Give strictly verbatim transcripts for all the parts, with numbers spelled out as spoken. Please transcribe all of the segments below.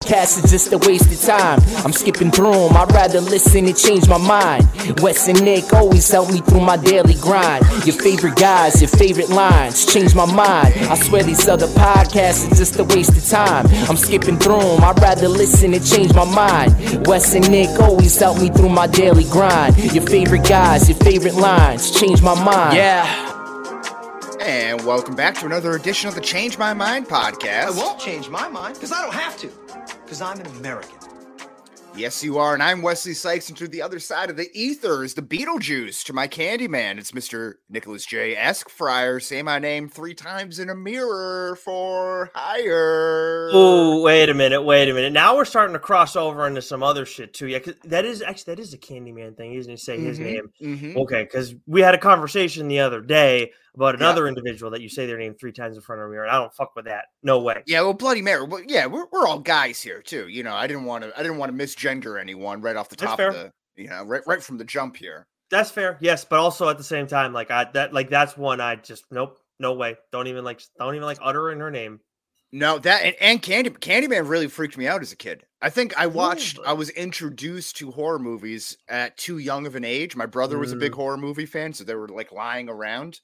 podcasts is just a waste of time. I'm skipping through them, I'd rather listen and change my mind. Wes and Nick always help me through my daily grind. Your favorite guys, your favorite lines, change my mind. I swear these other podcasts is just a waste of time. I'm skipping through them, I'd rather listen and change my mind. Wes and Nick always help me through my daily grind. Your favorite guys, your favorite lines, change my mind. Yeah. And welcome back to another edition of the Change My Mind podcast. I won't change my mind, because I don't have to, because I'm an American. Yes, you are, and I'm Wesley Sykes, and to the other side of the ether is the Beetlejuice. To my Candyman, it's Mister Nicholas J. Esquire. Say my name three times in a mirror for hire. Oh, wait a minute, wait a minute. Now we're starting to cross over into some other shit too. Yeah, cause that is actually that is a Candyman thing, isn't it? Say mm-hmm, his name. Mm-hmm. Okay, because we had a conversation the other day about another yeah. individual that you say their name three times in front of a mirror. And I don't fuck with that. No way. Yeah, well, Bloody Mary. Well, yeah, we're we're all guys here too. You know, I didn't want to I didn't want to misgender anyone right off the top of the you know right right from the jump here. That's fair. Yes, but also at the same time, like I that like that's one I just nope, no way. Don't even like don't even like utter in her name. No, that and, and Candy Candyman really freaked me out as a kid. I think I watched, Ooh, I was introduced to horror movies at too young of an age. My brother was mm. a big horror movie fan, so they were like lying around.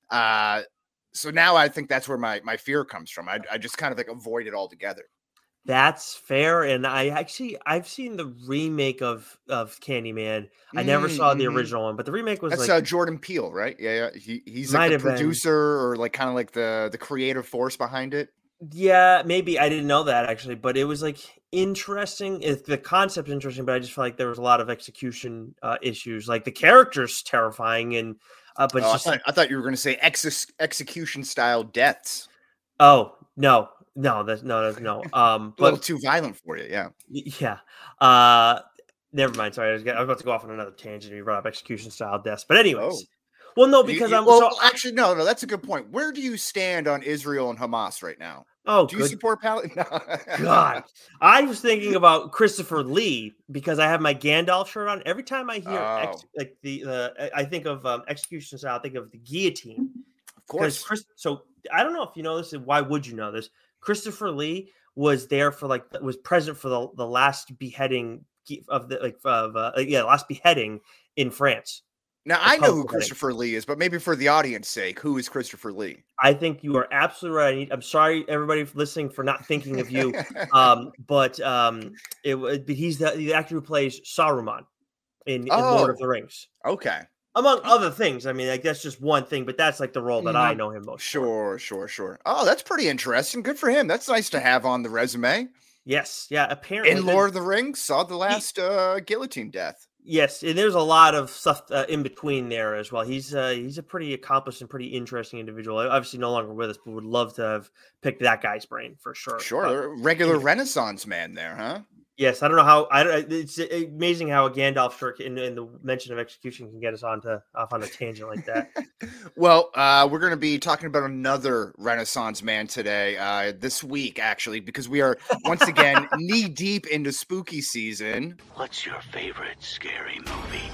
Uh, so now I think that's where my, my fear comes from. I, I just kind of like avoid it altogether. That's fair. And I actually, I've seen the remake of, of Candyman. I never mm-hmm. saw the original one, but the remake was that's like uh, Jordan Peele, right? Yeah. yeah. He, he's like the producer been. or like kind of like the, the creative force behind it. Yeah, maybe. I didn't know that actually, but it was like interesting. If the concept's interesting, but I just felt like there was a lot of execution uh, issues. Like the character's terrifying and, Uh, but oh, just, I, thought, I thought you were going to say ex- execution style deaths. Oh no, no, that's no, no, no. Um, a little but, too violent for you, yeah, yeah. Uh, never mind. Sorry, I was, I was about to go off on another tangent. You brought up execution style deaths, but anyways, oh. well, no, because you, you, I'm well, so, actually, no, no, that's a good point. Where do you stand on Israel and Hamas right now? Oh, do you good. support Palestine? No. God, I was thinking about Christopher Lee because I have my Gandalf shirt on. Every time I hear oh. ex, like the, the, I think of um, execution style. I think of the guillotine. Of course. Chris, so I don't know if you know this. And why would you know this? Christopher Lee was there for like was present for the, the last beheading of the like of uh, yeah last beheading in France. Now, I know who Christopher Lee is, but maybe for the audience's sake, who is Christopher Lee? I think you are absolutely right. I'm sorry, everybody listening, for not thinking of you. um, but um, it, but he's the, the actor who plays Saruman in, in oh, Lord of the Rings. Okay. Among other things. I mean, like that's just one thing, but that's like the role that I know him most Sure, for. sure, sure. Oh, that's pretty interesting. Good for him. That's nice to have on the resume. Yes. Yeah, apparently. In Lord of the Rings, saw the last he, uh, guillotine death. Yes, and there's a lot of stuff uh, in between there as well. He's uh, he's a pretty accomplished and pretty interesting individual. Obviously, no longer with us, but would love to have picked that guy's brain for sure. Sure, uh, regular yeah. Renaissance man there, huh? Yes, I don't know how. I don't, it's amazing how a Gandalf shirt in, in the mention of execution can get us onto off on a tangent like that. Well, uh, we're going to be talking about another Renaissance man today, uh, this week actually, because we are once again knee deep into spooky season. What's your favorite scary movie?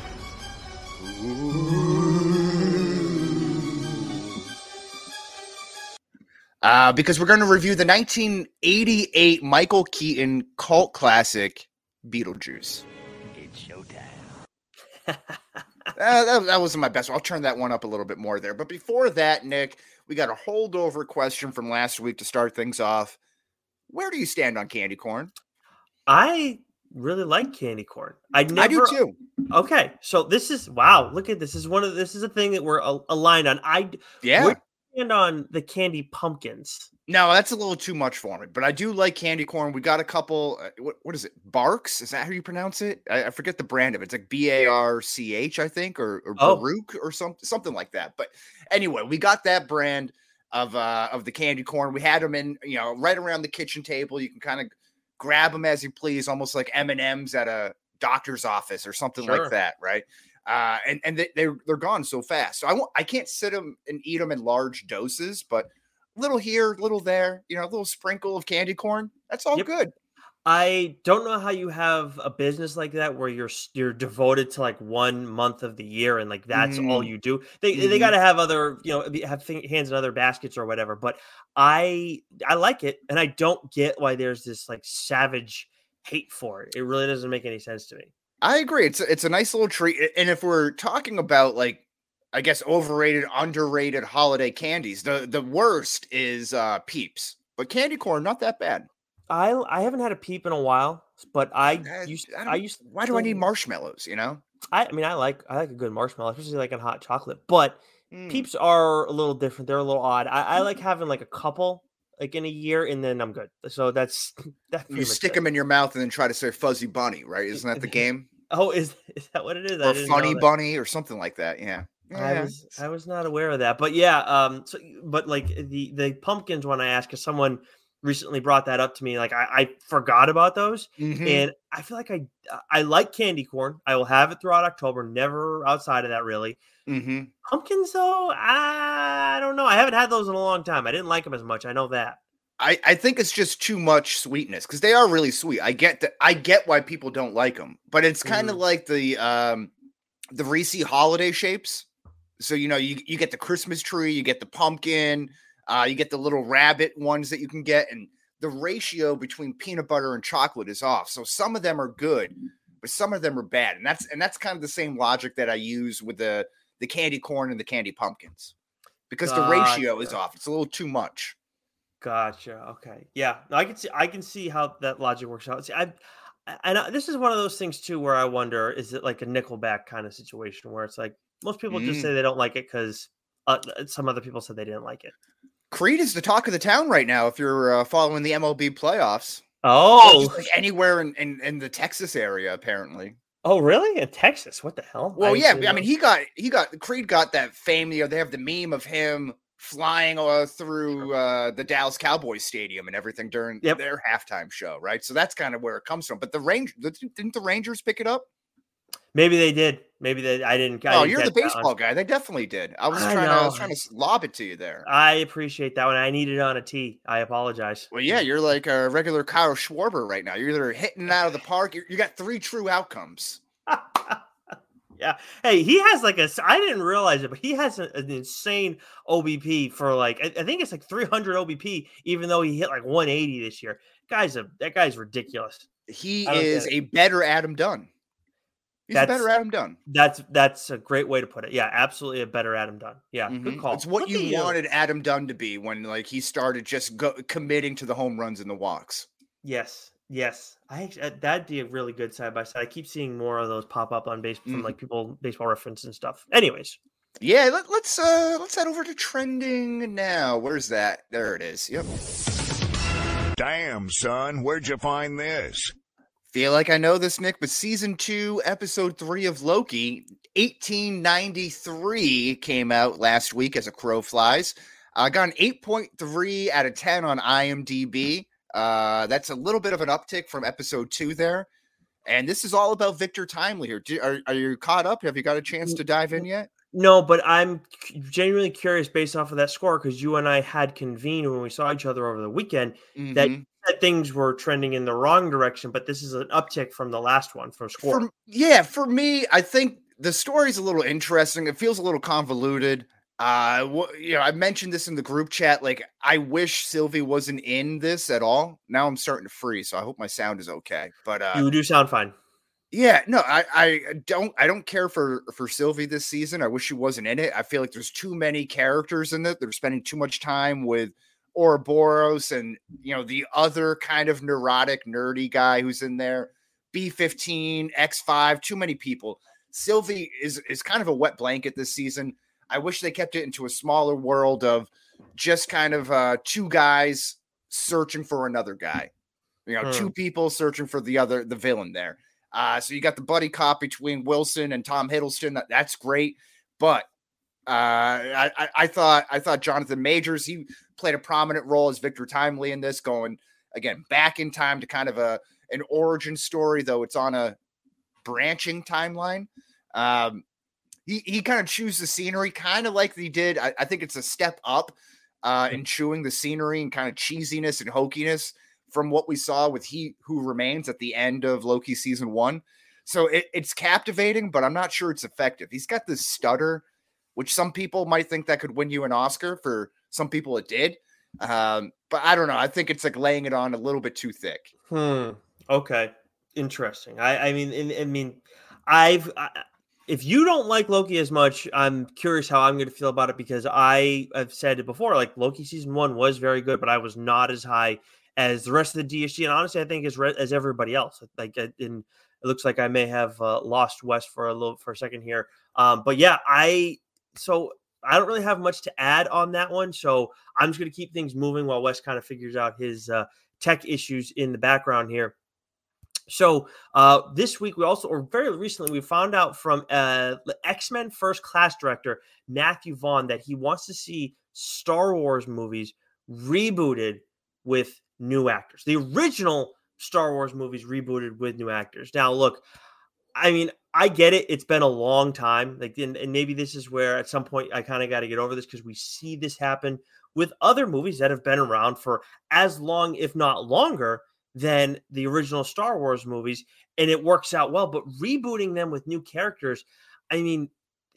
Ooh. Uh, because we're going to review the nineteen eighty-eight Michael Keaton cult classic, Beetlejuice. It's showtime. uh, that, that wasn't my best one. I'll turn that one up a little bit more there. But before that, Nick, we got a holdover question from last week to start things off. Where do you stand on candy corn? I really like candy corn. I never. I do too. Okay, so this is wow. Look at this. This is one of this is a thing that we're aligned on. I yeah. And on the candy pumpkins. No, that's a little too much for me, but I do like candy corn. We got a couple, uh, what, what is it? Barks? Is that how you pronounce it? I, I forget the brand of it. It's like B A R C H, I think, or, or oh. Baruch or some, something like that. But anyway, we got that brand of, uh, of the candy corn. We had them in, you know, right around the kitchen table. You can kind of grab them as you please, almost like M and M's at a doctor's office or something sure. like that, right? Uh, and and they, they're they're gone so fast. So I won't, I can't sit them and eat them in large doses, but little here, little there, you know, a little sprinkle of candy corn. That's all yep. good. I don't know how you have a business like that where you're s- you're devoted to like one month of the year and like that's all Mm, you do. They they got mhm. to have other, you know, be- have thi- hands in other baskets or whatever. But I I like it, and I don't get why there's this like savage hate for it. It really doesn't make any sense to me. I agree. It's a, it's a nice little treat. a- And if we're talking about like, I guess overrated, underrated holiday candies, the the worst is uh Peeps, but candy corn not that bad. I I haven't had a peep in a while, but I I, used I I don't. used Why do I need to. marshmallows? You know. I, I mean, I like I like a good marshmallow, especially like in hot chocolate. But Mm. Peeps are a little different. They're a little odd. I, I like having like a couple like in a year, and then I'm good. So that's that's You pretty much stick it. them in your mouth and then try to say fuzzy bunny, right? Isn't that the game? Oh, is is that what it is? I Or didn't know funny that. bunny or something like that. Yeah. I Yeah. was I was not aware of that. But yeah, um, so but like the the pumpkins one I asked because someone recently brought that up to me. Like I, I forgot about those, Mm-hmm. and I feel like I I like candy corn. I will have it throughout October, never outside of that really. Mm-hmm. Pumpkins, though, I don't know. I haven't had those in a long time. I didn't like them as much. I know that. I, I think it's just too much sweetness because they are really sweet. I get that. I get why people don't like them, but it's kind of Mm. like the um the Reese holiday shapes. So you know, you you get the Christmas tree, you get the pumpkin, uh, you get the little rabbit ones that you can get, and the ratio between peanut butter and chocolate is off. So some of them are good, but some of them are bad, and that's and that's kind of the same logic that I use with the the candy corn and the candy pumpkins because the ratio is Gotcha. off. It's a little too much. Gotcha. Okay. Yeah. No, I can see. I can see how that logic works out. See, I, I- and I, this is one of those things too, where I wonder: is it like a Nickelback kind of situation where it's like most people just Mm. say they don't like it because uh, some other people said they didn't like it. Creed is the talk of the town right now. If you're uh, following the M L B playoffs, or Oh. just like anywhere in, in in the Texas area, apparently. Oh, really? In Texas? What the hell? Well, I yeah, didn't I know. mean, he got he got Creed got that fame. You know, they have the meme of him flying uh, through uh, the Dallas Cowboys stadium and everything during Yep. their halftime show, right? So that's kind of where it comes from. But the Range didn't the Rangers pick it up? Maybe they did. Maybe they. I didn't. I Oh, didn't you're the catch that one. baseball guy. They definitely did. I was I trying to I was know. trying to lob it to you there. I appreciate that one. I need it on a tee. I apologize. Well, yeah, you're like a regular Kyle Schwarber right now. You're either hitting it out of the park. You're, you got three true outcomes. Yeah. Hey, he has like a. I didn't realize it, but he has a, an insane O B P for like. I, I think it's like three hundred O B P, even though he hit like one eighty this year. Guy's a that guy's ridiculous. He I don't is get a better Adam Dunn. He's a That's better Adam Dunn. that's that's a great way to put it. Yeah, absolutely a better Adam Dunn. Yeah, Mhm. good call. It's what Look you at you. wanted Adam Dunn to be when like he started just go, committing to the home runs and the walks. Yes, yes. I actually, uh, that'd be a really good side by side. I keep seeing more of those pop up on base from Mhm. like people baseball reference and stuff. Anyways, Yeah, let, let's uh let's head over to trending now. Where's that? There it is. Yep. Damn, son, where'd you find this? Feel like I know this, Nick, but season two, episode three of Loki, eighteen ninety-three, came out last week as a crow flies. I uh, got an eight point three out of ten on IMDb. Uh, that's a little bit of an uptick from episode two there. And this is all about Victor Timely here. Do, are, are you caught up? Have you got a chance to dive in yet? no, but I'm c- genuinely curious based off of that score because you and I had convened when we saw each other over the weekend that, Mhm. that things were trending in the wrong direction, but this is an uptick from the last one from score. For, yeah, for me, I think the story's a little interesting. It feels a little convoluted. Uh, wh- you know, I mentioned this in the group chat. Like, I wish Sylvie wasn't in this at all. Now I'm starting to freeze, so I hope my sound is okay. But uh, you do sound fine. yeah, no, I, I don't, I don't care for for Sylvie this season. I wish she wasn't in it. I feel like there's too many characters in it. They're spending too much time with Ouroboros and you know the other kind of neurotic, nerdy guy who's in there. B fifteen, X five, too many people. Sylvie is is kind of a wet blanket this season. I wish they kept it into a smaller world of just kind of uh, two guys searching for another guy. You know, Hmm. two people searching for the other, the villain there. Uh, so you got the buddy cop between Wilson and Tom Hiddleston. That, that's great. But uh, I, I, I thought I thought Jonathan Majors, he played a prominent role as Victor Timely in this, going again back in time to kind of a an origin story, though it's on a branching timeline. Um, he he kind of chews the scenery, kind of like they did. I, I think it's a step up uh, in chewing the scenery and kind of cheesiness and hokiness from what we saw with He Who Remains at the end of Loki season one. So it, it's captivating, but I'm not sure it's effective. He's got this stutter, which some people might think that could win you an Oscar. For some people, it did. Um, but I don't know. I think it's like laying it on a little bit too thick. Hmm. Okay. Interesting. I, I mean, I, I mean, I've, I, if you don't like Loki as much, I'm curious how I'm going to feel about it, because I have said it before, like Loki season one was very good, but I was not as high as the rest of the D S G. And honestly, I think as, re- as everybody else, like in, it looks like I may have uh, lost Wes for a little, for a second here. Um, but yeah, I, so I don't really have much to add on that one. So I'm just going to keep things moving while Wes kind of figures out his uh, tech issues in the background here. So uh, this week we also, or very recently, we found out from uh, X-Men First Class director Matthew Vaughn that he wants to see Star Wars movies rebooted with new actors. The original Star Wars movies rebooted with new actors. Now, look, I mean, I get it. It's been a long time. Like, and, and maybe this is where at some point I kind of got to get over this, because we see this happen with other movies that have been around for as long, if not longer, than the original Star Wars movies, and it works out well. But rebooting them with new characters, I mean,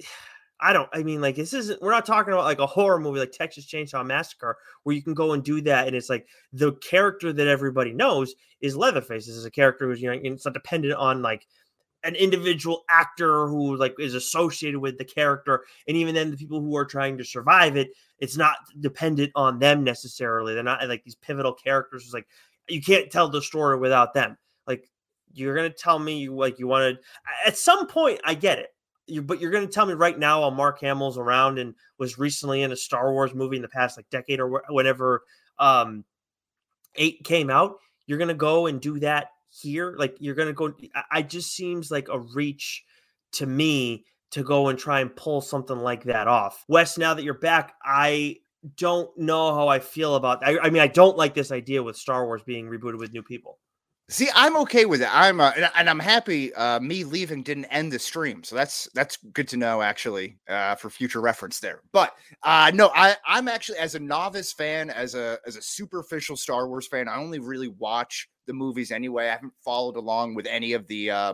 I don't, I mean, like, this isn't, we're not talking about like a horror movie like Texas Chainsaw Massacre, where you can go and do that. And it's like the character that everybody knows is Leatherface. This is a character who's, you know, it's not dependent on like an individual actor who like is associated with the character. And even then the people who are trying to survive it, it's not dependent on them necessarily. They're not like these pivotal characters. It's like, you can't tell the story without them. Like, you're going to tell me like you wanted at some point, I get it. You, but you're going to tell me right now while Mark Hamill's around and was recently in a Star Wars movie in the past like decade or wh- whenever um, eight came out, you're going to go and do that here. Like, you're going to go. I, I just seems like a reach to me to go and try and pull something like that off. Wes, now that you're back, I don't know how I feel about I, I mean, I don't like this idea with Star Wars being rebooted with new people. See, I'm okay with it. I'm uh, and, and I'm happy. Uh, me leaving didn't end the stream, so that's that's good to know, actually, uh, for future reference there. But uh, no, I I'm actually, as a novice fan, as a as a superficial Star Wars fan, I only really watch the movies anyway. I haven't followed along with any of the uh,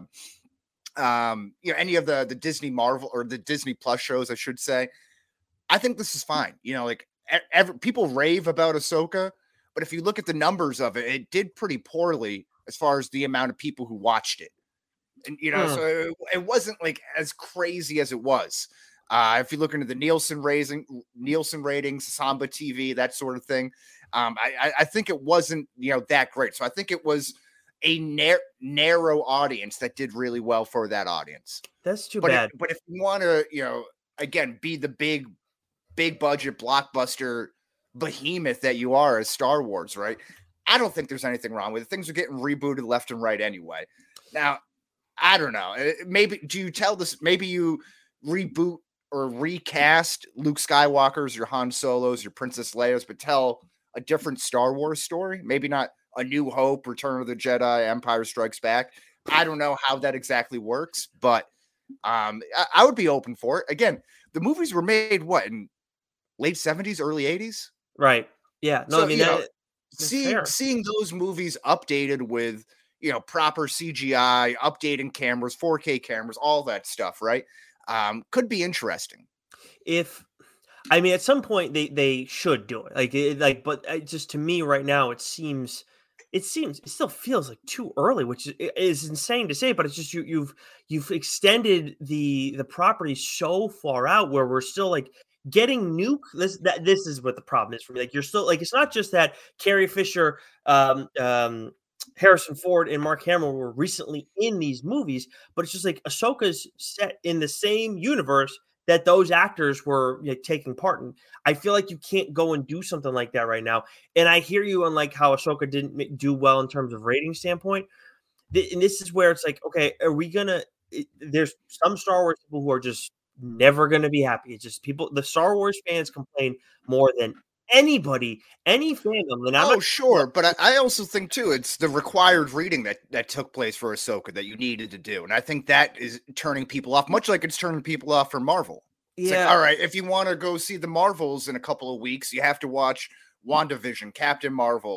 um you know any of the the Disney Marvel or the Disney Plus shows, I should say. I think this is fine. You know, like every, people rave about Ahsoka, but if you look at the numbers of it, it did pretty poorly as far as the amount of people who watched it. And, you know, hmm. so it, it wasn't like as crazy as it was. Uh, if you look into the Nielsen raising, Nielsen ratings, Samba T V, that sort of thing, um, I, I think it wasn't, you know, that great. So I think it was a nar- narrow audience that did really well for that audience. That's too but bad. If, but if you want to, you know, again, be the big, big budget blockbuster behemoth that you are as Star Wars, right? I don't think there's anything wrong with it. Things are getting rebooted left and right anyway. Now, I don't know. Maybe do you tell this? Maybe you reboot or recast Luke Skywalker's, your Han Solo's, your Princess Leia's, but tell a different Star Wars story. Maybe not A New Hope, Return of the Jedi, Empire Strikes Back. I don't know how that exactly works, but um, I, I would be open for it. Again, the movies were made what, in late seventies, early eighties? Right. Yeah. No, so, I mean, that, know, seeing seeing those movies updated with, you know, proper C G I, updating cameras, four K cameras, all that stuff, right? Um, could be interesting. If I mean, at some point they they should do it, like it, like, but it just to me right now, it seems it seems it still feels like too early, which is, is insane to say. But it's just you you've you've extended the the property so far out where we're still like getting new. This that this is what the problem is for me. Like, you're still like, it's not just that Carrie Fisher, um, um, Harrison Ford, and Mark Hamill were recently in these movies, but it's just like Ahsoka's set in the same universe that those actors were, you know, taking part in. I feel like you can't go and do something like that right now. And I hear you on like how Ahsoka didn't make, do well in terms of rating standpoint. And this is where it's like, okay, are we gonna? There's some Star Wars people who are just never going to be happy. It's just people, the Star Wars fans complain more than anybody, any fandom. And I'm oh, not, sure. But I, I also think, too, it's the required reading that, that took place for Ahsoka that you needed to do. And I think that is turning people off, much like it's turning people off for Marvel. It's yeah. like, all right, if you want to go see the Marvels in a couple of weeks, you have to watch WandaVision, Captain Marvel,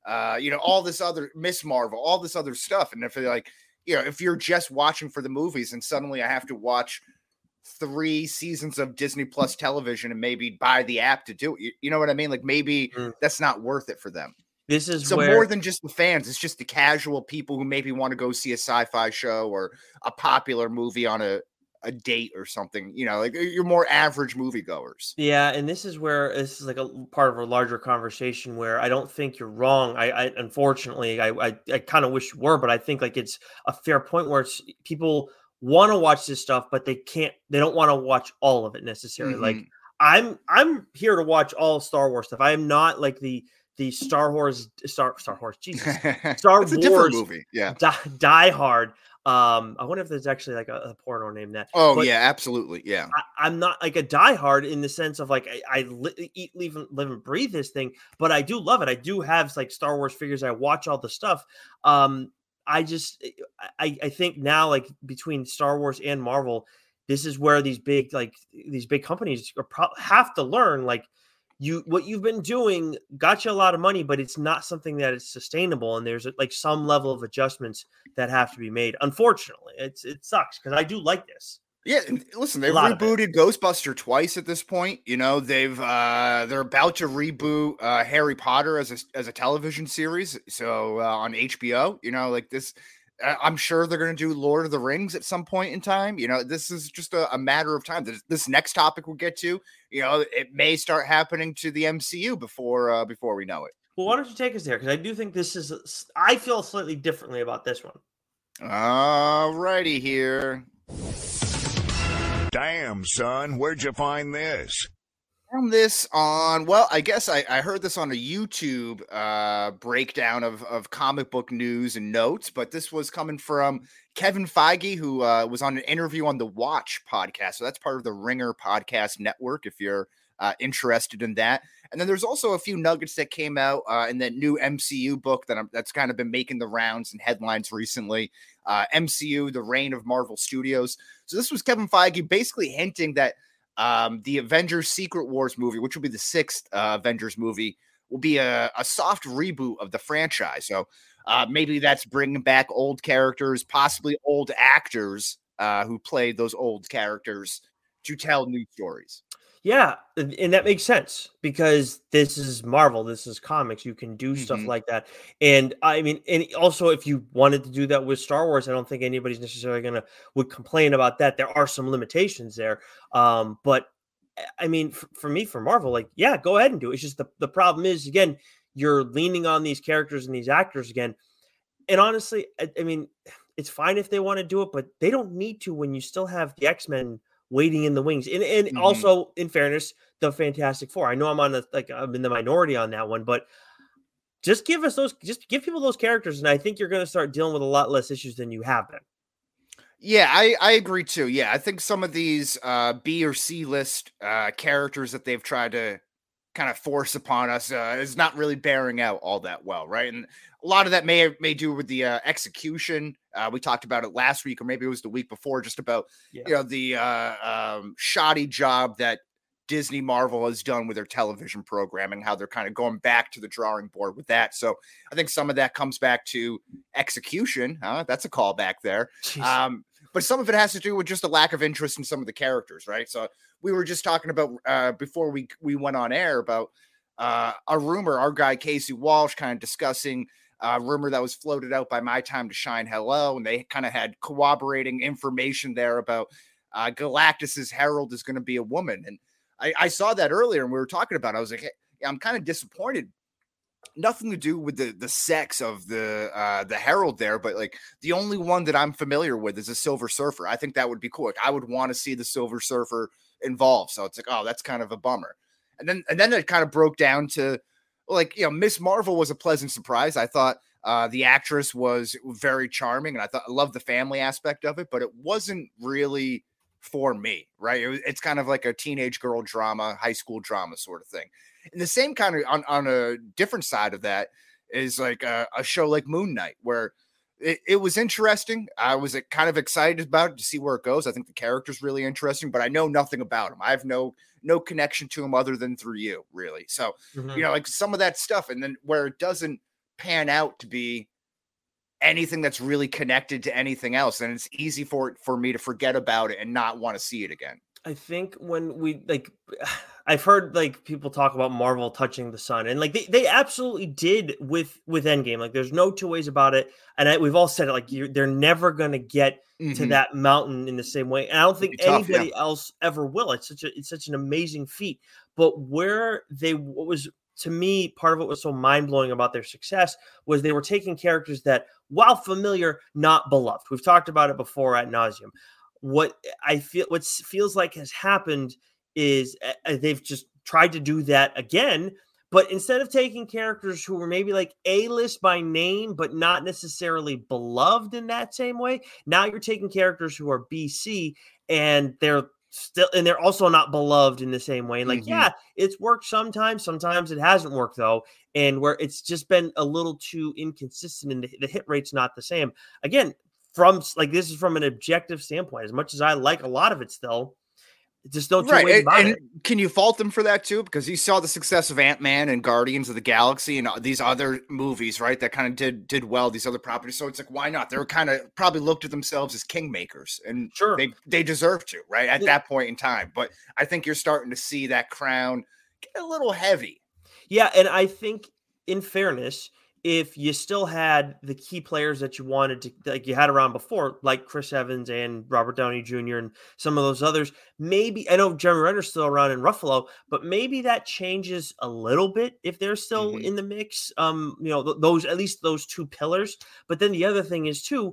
uh, you know, all this other Miss Marvel, all this other stuff. And if you're like, you know, if you're just watching for the movies and suddenly I have to watch three seasons of Disney Plus television and maybe buy the app to do it, you, you know what I mean? Like maybe mm. that's not worth it for them. This is so where... more than just the fans. It's just the casual people who maybe want to go see a sci-fi show or a popular movie on a, a date or something, you know, like you're more average moviegoers. Yeah. And this is where this is like a part of a larger conversation where I don't think you're wrong. I, I unfortunately, I, I, I kind of wish you were, but I think like it's a fair point where it's people want to watch this stuff, but they can't, they don't want to watch all of it necessarily. Mm-hmm. Like I'm, I'm here to watch all Star Wars stuff. I am not like the, the Star Wars, Star Star Wars, Jesus, Star it's a Wars movie, yeah, die, die Hard. Um, I wonder if there's actually like a, a porno named that. Oh but yeah, absolutely, yeah. I, I'm not like a diehard in the sense of like I, I li- eat, live, live and breathe this thing, but I do love it. I do have like Star Wars figures. I watch all the stuff. Um, I just I I think now like between Star Wars and Marvel, this is where these big like these big companies are pro- have to learn like. You what you've been doing got you a lot of money, but it's not something that is sustainable. And there's like some level of adjustments that have to be made. Unfortunately, it's it sucks because I do like this. Yeah, listen, they've rebooted Ghostbuster twice at this point. You know, they've uh, they're about to reboot uh, Harry Potter as a as a television series. So uh, on H B O, you know, like this. I'm sure they're going to do Lord of the Rings at some point in time. You know, this is just a, a matter of time. This, this next topic we'll get to, you know, it may start happening to the M C U before uh, before we know it. Well, why don't you take us there? Because I do think this is, I feel slightly differently about this one. All righty here. Damn, son, where'd you find this? Found this on, well, I guess I, I heard this on a YouTube uh, breakdown of, of comic book news and notes, but this was coming from Kevin Feige, who uh, was on an interview on the Watch podcast. So that's part of the Ringer podcast network, if you're uh, interested in that. And then there's also a few nuggets that came out uh, in that new M C U book that I'm, that's kind of been making the rounds and headlines recently. Uh, M C U, The Reign of Marvel Studios. So this was Kevin Feige basically hinting that Um, the Avengers Secret Wars movie, which will be the sixth uh, Avengers movie, will be a, a soft reboot of the franchise. So uh, maybe that's bringing back old characters, possibly old actors uh, who played those old characters to tell new stories. Yeah, and that makes sense because this is Marvel, this is comics. You can do stuff mm-hmm. like that. And I mean, and also if you wanted to do that with Star Wars, I don't think anybody's necessarily going to would complain about that. There are some limitations there. Um, but I mean, for, for me, for Marvel, like, yeah, go ahead and do it. It's just the, the problem is, again, you're leaning on these characters and these actors again. And honestly, I, I mean, it's fine if they want to do it, but they don't need to when you still have the X-Men waiting in the wings. And, and mm-hmm. also, in fairness, the Fantastic Four. I know I'm on the like I'm in the minority on that one, but just give us those, just give people those characters, and I think you're going to start dealing with a lot less issues than you have been. Yeah, I, I agree too. Yeah, I think some of these uh, B or C list uh, characters that they've tried to kind of force upon us uh, is not really bearing out all that well, right? And a lot of that may may do with the uh, execution. Uh, we talked about it last week, or maybe it was the week before, just about yeah. you know the uh, um, shoddy job that Disney Marvel has done with their television programming, how they're kind of going back to the drawing board with that. So I think some of that comes back to execution. Huh? That's a callback there. Um, but some of it has to do with just a lack of interest in some of the characters, right? So we were just talking about uh, before we, we went on air about uh, a rumor, our guy Casey Walsh kind of discussing a rumor that was floated out by My Time to Shine Hello, and they kind of had corroborating information there about uh, Galactus's herald is going to be a woman. And I, I saw that earlier and we were talking about it. I was like, hey, I'm kind of disappointed. Nothing to do with the, the sex of the uh, the herald there, but like the only one that I'm familiar with is a Silver Surfer. I think that would be cool. Like, I would want to see the Silver Surfer involved. So it's like, oh, that's kind of a bummer. And then and then it kind of broke down to like, you know, Miss Marvel was a pleasant surprise. I thought uh, the actress was very charming, and I thought I loved the family aspect of it, but it wasn't really for me, right? It was, it's kind of like a teenage girl drama, high school drama sort of thing. And the same kind of on, on a different side of that is like a, a show like Moon Knight, where it, it was interesting. I was uh, kind of excited about it to see where it goes. I think the character's really interesting, but I know nothing about him. I have no no connection to him other than through you, really. So, mm-hmm. you know, like some of that stuff, and then where it doesn't pan out to be anything that's really connected to anything else. And it's easy for for me to forget about it and not want to see it again. I think when we like, I've heard like people talk about Marvel touching the sun, and like they, they absolutely did with with Endgame. Like, there's no two ways about it. And I, we've all said it. Like, you're, they're never gonna get mm-hmm. to that mountain in the same way. And I don't think tough, anybody yeah. else ever will. It's such a it's such an amazing feat. But where they what was to me part of what was so mind blowing about their success was they were taking characters that, while familiar, not beloved. We've talked about it before ad nauseum. What I feel, what feels like has happened is uh, they've just tried to do that again, but instead of taking characters who were maybe like A-list by name, but not necessarily beloved in that same way, now you're taking characters who are B C and they're still, and they're also not beloved in the same way. And like, mm-hmm. yeah, it's worked sometimes, sometimes it hasn't worked though. And where it's just been a little too inconsistent and the, the hit rate's not the same. Again, From like this is from an objective standpoint. As much as I like a lot of it, still, just don't right. Right. And, and it. Can you fault them for that too? Because you saw the success of Ant-Man and Guardians of the Galaxy and these other movies, right? That kind of did did well. These other properties, so it's like, why not? They're kind of probably looked at themselves as kingmakers, and sure, they they deserve to, right? At yeah. that point in time. But I think you're starting to see that crown get a little heavy. Yeah, and I think, in fairness, if you still had the key players that you wanted to, like you had around before, like Chris Evans and Robert Downey Junior and some of those others, maybe, I know Jeremy Renner's still around in Ruffalo, but maybe that changes a little bit if they're still mm-hmm. in the mix. Um, you know, th- those, at least those two pillars. But then the other thing is too,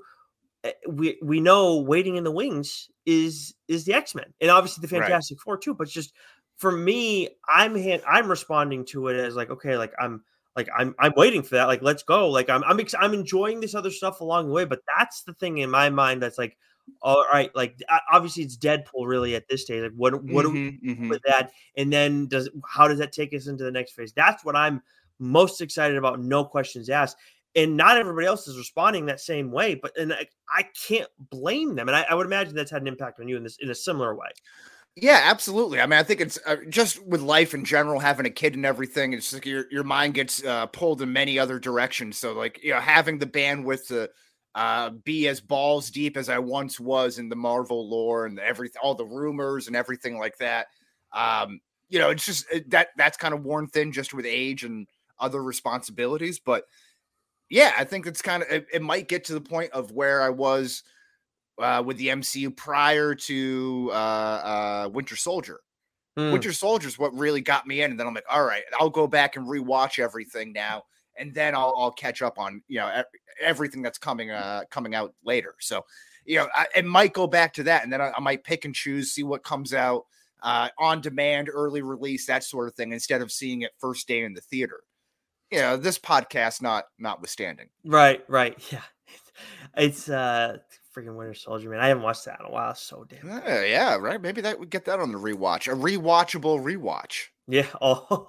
we, we know waiting in the wings is, is the X-Men and obviously the Fantastic right. Four too. But it's just, for me, I'm, hand, I'm responding to it as like, okay, like I'm, Like I'm, I'm waiting for that. Like, let's go. Like I'm, I'm, ex- I'm enjoying this other stuff along the way. But that's the thing in my mind that's like, all right, like obviously it's Deadpool really at this stage. Like, what, what mm-hmm, do we do mm-hmm. with that? And then does how does that take us into the next phase? That's what I'm most excited about. No questions asked. And not everybody else is responding that same way. But and I, I can't blame them. And I, I would imagine that's had an impact on you in this in a similar way. Yeah, absolutely. I mean, I think it's uh, just with life in general, having a kid and everything, it's like your, your mind gets uh, pulled in many other directions. So like, you know, having the bandwidth to uh, be as balls deep as I once was in the Marvel lore and everything, all the rumors and everything like that. Um, you know, it's just that that's kind of worn thin just with age and other responsibilities. But yeah, I think it's kind of, it, it might get to the point of where I was Uh, with the M C U prior to uh, uh, Winter Soldier. Mm. Winter Soldier is what really got me in. And then I'm like, all right, I'll go back and rewatch everything now. And then I'll, I'll catch up on, you know, everything that's coming uh, coming out later. So, you know, I, it might go back to that. And then I, I might pick and choose, see what comes out uh, on demand, early release, that sort of thing, instead of seeing it first day in the theater. You know, this podcast not notwithstanding. Right, right. Yeah. It's uh freaking Winter Soldier, man. I haven't watched that in a while. So damn. Uh, yeah, right. Maybe that would get that on the rewatch. A rewatchable rewatch. Yeah. Oh,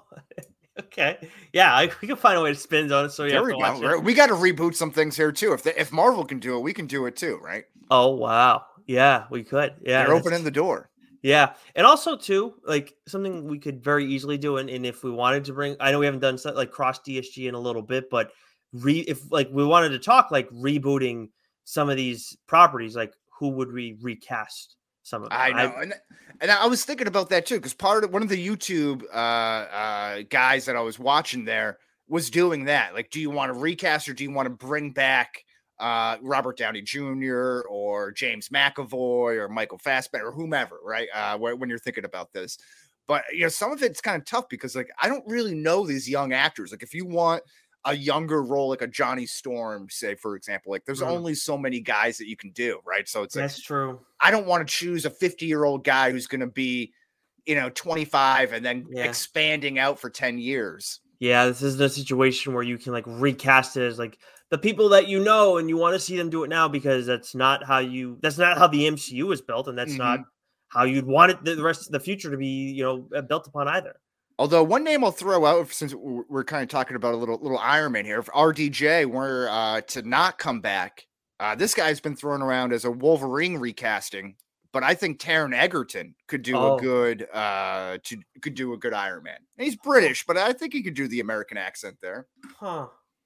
okay. Yeah, I, we can find a way to spin on it. So yeah, we go. We got to reboot some things here too. If the, if Marvel can do it, we can do it too, right? Oh wow. Yeah, we could. Yeah, they're opening the door. Yeah, and also too, like something we could very easily do, and, and if we wanted to bring, I know we haven't done stuff like cross D S G in a little bit, but re if like we wanted to talk like rebooting some of these properties, like who would we recast some of them? I know. I, and, and I was thinking about that too, because part of one of the YouTube uh, uh, guys that I was watching there was doing that. Like, do you want to recast or do you want to bring back uh, Robert Downey Junior or James McAvoy or Michael Fassbender or whomever, right? Uh, when you're thinking about this. But, you know, some of it's kind of tough because, like, I don't really know these young actors. Like, if you want a younger role, like a Johnny Storm, say, for example, like there's mm. only so many guys that you can do, right? So it's like, that's true. I don't want to choose a fifty year old guy who's going to be, you know, twenty-five and then yeah. expanding out for ten years. Yeah. This isn't a situation where you can like recast it as like the people that, you know, and you want to see them do it now, because that's not how you, that's not how the M C U is built. And that's mm-hmm. not how you'd want it the rest of the future to be, you know, built upon either. Although one name I'll throw out, since we're kind of talking about a little little Iron Man here, if R D J were uh, to not come back, uh, this guy's been thrown around as a Wolverine recasting, but I think Taron Egerton could do oh. a good uh, to, could do a good Iron Man. And he's British, but I think he could do the American accent there. Huh.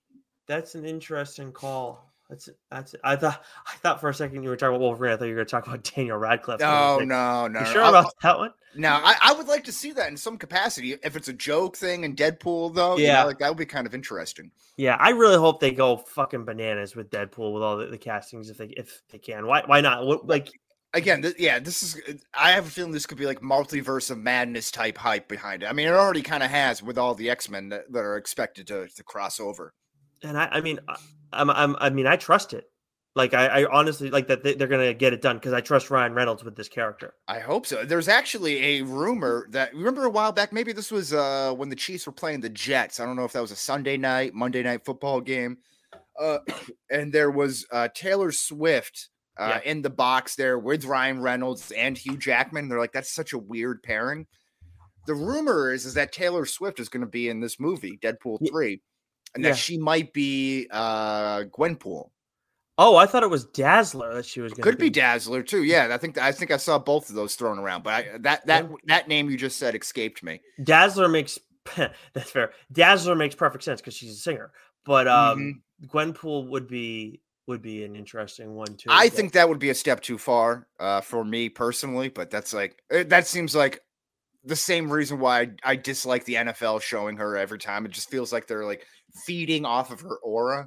That's an interesting call. That's that's. I thought I thought for a second you were talking about Wolverine. I thought you were going to talk about Daniel Radcliffe. No, like, no, no. You no. sure I'll, about that one? No, I, I would like to see that in some capacity. If it's a joke thing in Deadpool, though, Yeah. you know, like that would be kind of interesting. Yeah, I really hope they go fucking bananas with Deadpool with all the, the castings if they if they can. Why why not? What, like again, th- yeah, this is. I have a feeling this could be like multiverse of madness type hype behind it. I mean, it already kind of has with all the X-Men that, that are expected to to cross over. And I, I mean, I, I'm, I'm, I mean, I trust it. Like, I, I honestly like that they, they're going to get it done because I trust Ryan Reynolds with this character. I hope so. There's actually a rumor that remember a while back. Maybe this was uh, when the Chiefs were playing the Jets. I don't know if that was a Sunday night, Monday night football game. Uh, and there was uh, Taylor Swift uh, Yeah. in the box there with Ryan Reynolds and Hugh Jackman. They're like, that's such a weird pairing. The rumor is is that Taylor Swift is going to be in this movie, Deadpool three, and that Yeah. she might be uh, Gwenpool. Oh, I thought it was Dazzler that she was going to Could be Dazzler too. Yeah, I think I think I saw both of those thrown around, but I, that that Yeah. that name you just said escaped me. Dazzler makes that's fair. Dazzler makes perfect sense because she's a singer. But um, Gwenpool would be would be an interesting one too. I but- think that would be a step too far uh, for me personally, but that's like it- that seems like the same reason why I, I dislike the N F L showing her every time. It just feels like they're like feeding off of her aura.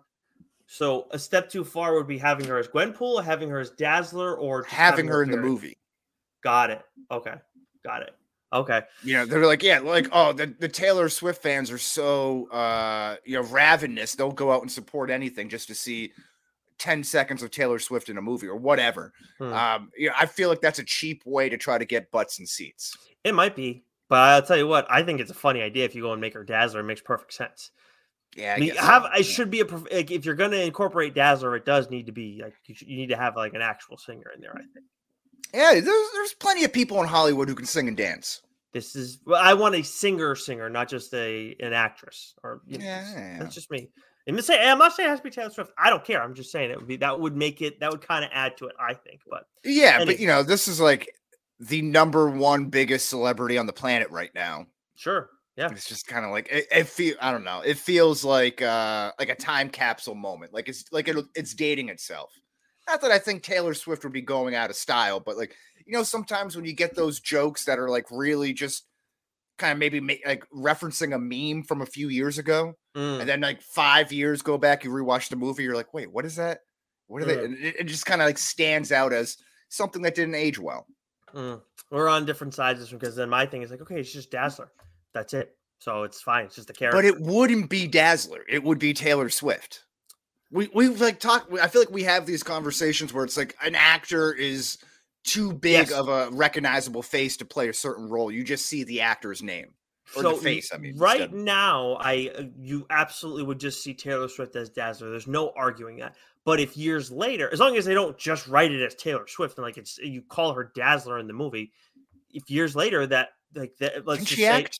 so. A step too far would be having her as Gwenpool, having her as Dazzler, or just Having her in the appear- movie. Got it. Okay, got it. Okay. You know, they're like, yeah, like, oh, the, the Taylor Swift fans are so, uh, you know, ravenous. They'll go out and support anything just to see ten seconds of Taylor Swift in a movie or whatever. Hmm. Um, you know, I feel like that's a cheap way to try to get butts and seats. It might be, but I'll tell you what. I think it's a funny idea if you go and make her Dazzler. It makes perfect sense. Yeah, I I mean, guess have so. I should be a prof- like if you're going to incorporate Dazzler, it does need to be like you, should, you need to have like an actual singer in there. I think Yeah, there's, there's plenty of people in Hollywood who can sing and dance. this is. Well, I want a singer, singer, not just a an actress. Or you know, Yeah, that's- yeah, yeah. that's just me. I'm just saying. I'm not saying it has to be Taylor Swift. I don't care. I'm just saying it would be that would make it that would kind of add to it. I think, but Yeah, Anyway. but you know, this is like the number one biggest celebrity on the planet right now. sure, yeah. It's just kind of like it, it feel I don't know. It feels like uh like a time capsule moment. Like it's like it, it's dating itself. Not that I think Taylor Swift would be going out of style, but like you know, sometimes when you get those jokes that are like really just kind of maybe ma- like referencing a meme from a few years ago, Mm. and then like five years go back, you rewatch the movie, you're like, wait, what is that? What are they? Mm. And it, it just kind of like stands out as something that didn't age well. Mm. We're on different sides of this one because then my thing is like, okay, it's just Dazzler. That's it. So it's fine. It's just a character. But it wouldn't be Dazzler. It would be Taylor Swift. We we've like talked. I feel like we have these conversations where it's like an actor is too big Yes. of a recognizable face to play a certain role. You just see the actor's name or the face. I mean, right instead. now, I uh, you absolutely would just see Taylor Swift as Dazzler. There's no arguing that. But if years later, as long as they don't just write it as Taylor Swift and like it's you call her Dazzler in the movie, if years later that like that, let's Can just she say, act?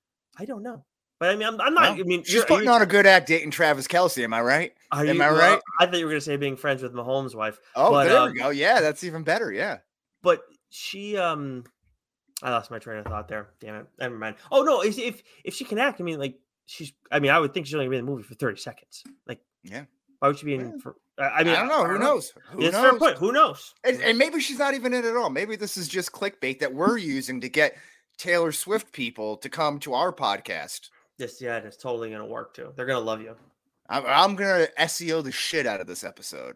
I don't know. But I mean, I'm, I'm not. Well, I mean, she's you're- putting you're- on a good act dating Travis Kelce. Am I right? are am you- I well, right? I thought you were going to say being friends with Mahomes' wife. Oh, but, there um, we go. Yeah, that's even better. Yeah. But she, um, I lost my train of thought there. Damn it. Never mind. Oh no, if if, if she can act, I mean, like she's. I mean, I would think she's only gonna be in the movie for thirty seconds. Like, Yeah. why would she be in? Yeah. For, I mean, I don't know. Who knows? Who It's knows? fair point. Who knows? And, and maybe she's not even in it at all. Maybe this is just clickbait that we're using to get Taylor Swift people to come to our podcast. This, yeah, it's totally gonna work too. They're gonna love you. I'm, I'm gonna S E O the shit out of this episode.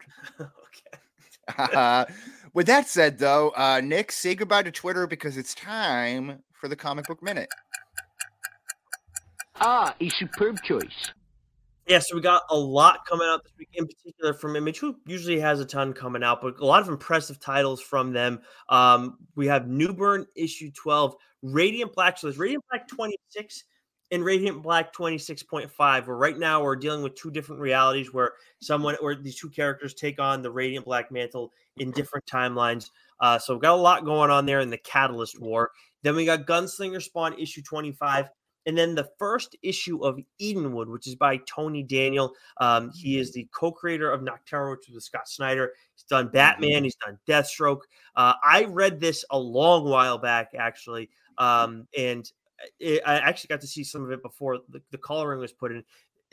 Okay. With that said, though, uh, Nick, say goodbye to Twitter because it's time for the Comic Book Minute. Ah, a superb choice. Yeah, so we got a lot coming out this week, in particular from Image, who usually has a ton coming out, but a lot of impressive titles from them. Um, we have Newburn issue twelve, Radiant Black. So there's Radiant Black twenty-six and Radiant Black twenty-six point five, where right now we're dealing with two different realities where someone or these two characters take on the Radiant Black mantle in different timelines. Uh, so we've got a lot going on there in the Catalyst War. Then we got Gunslinger Spawn issue twenty-five. And then the first issue of Edenwood, which is by Tony Daniel. Um, he is the co-creator of Nocturne, which was with Scott Snyder. He's done Batman. He's done Deathstroke. Uh, I read this a long while back, actually. Um, and it, I actually got to see some of it before the, the coloring was put in.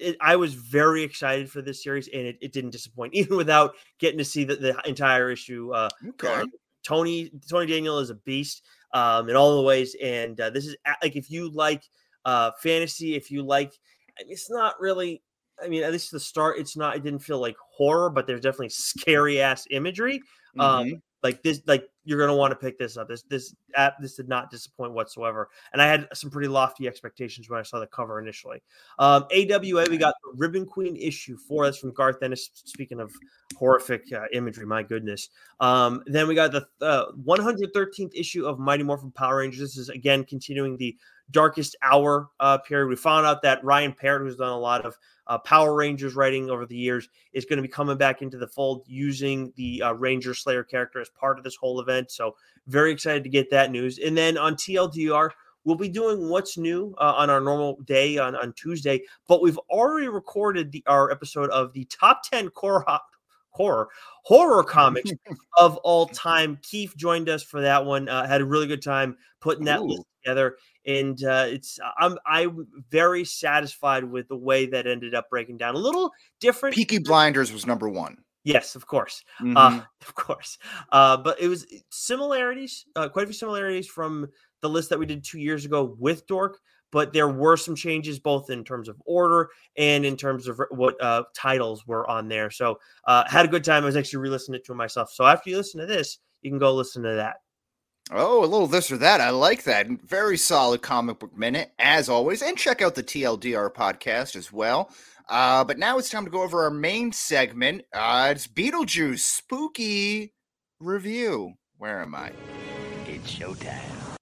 it, I was very excited for this series, and it, it didn't disappoint, even without getting to see the, the entire issue. Uh, Okay. Tony Tony Daniel is a beast um, in all the ways, and uh, this is like if you like uh, fantasy, if you like, I mean, it's not really. I mean, at least the start, it's not. It didn't feel like horror, but there's definitely scary ass imagery. Mm-hmm. Um, like this, like you're gonna want to pick this up. This this app, this did not disappoint whatsoever, and I had some pretty lofty expectations when I saw the cover initially. Um, A W A, we got the Ribbon Queen issue four. That's from Garth Ennis. Speaking of horrific uh, imagery, my goodness. Um, then we got the uh, one hundred thirteenth issue of Mighty Morphin Power Rangers. This is again continuing the Darkest Hour uh, period. We found out that Ryan Parrott, who's done a lot of uh, Power Rangers writing over the years, is going to be coming back into the fold using the uh, Ranger Slayer character as part of this whole event. So very excited to get that news. And then on T L D R, we'll be doing What's New uh, on our normal day on, on Tuesday, but we've already recorded the, our episode of the top ten core horror horror comics of all time. Keith joined us for that one. Uh, had a really good time putting that Ooh. list together, and uh, it's I'm I'm very satisfied with the way that ended up breaking down. A little different. Peaky Blinders was number one. Yes, of course, Mm-hmm. uh, of course. Uh, but it was similarities, uh, quite a few similarities from the list that we did two years ago with Dork. But there were some changes both in terms of order and in terms of what uh, titles were on there. So uh, had a good time. I was actually re-listening to it myself. So after you listen to this, you can go listen to that. Oh, a little this or that. I like that. Very solid comic book minute, as always. And check out the T L D R podcast as well. Uh, but now it's time to go over our main segment. Uh, it's Beetlejuice Spooky Review. Where am I? It's showtime.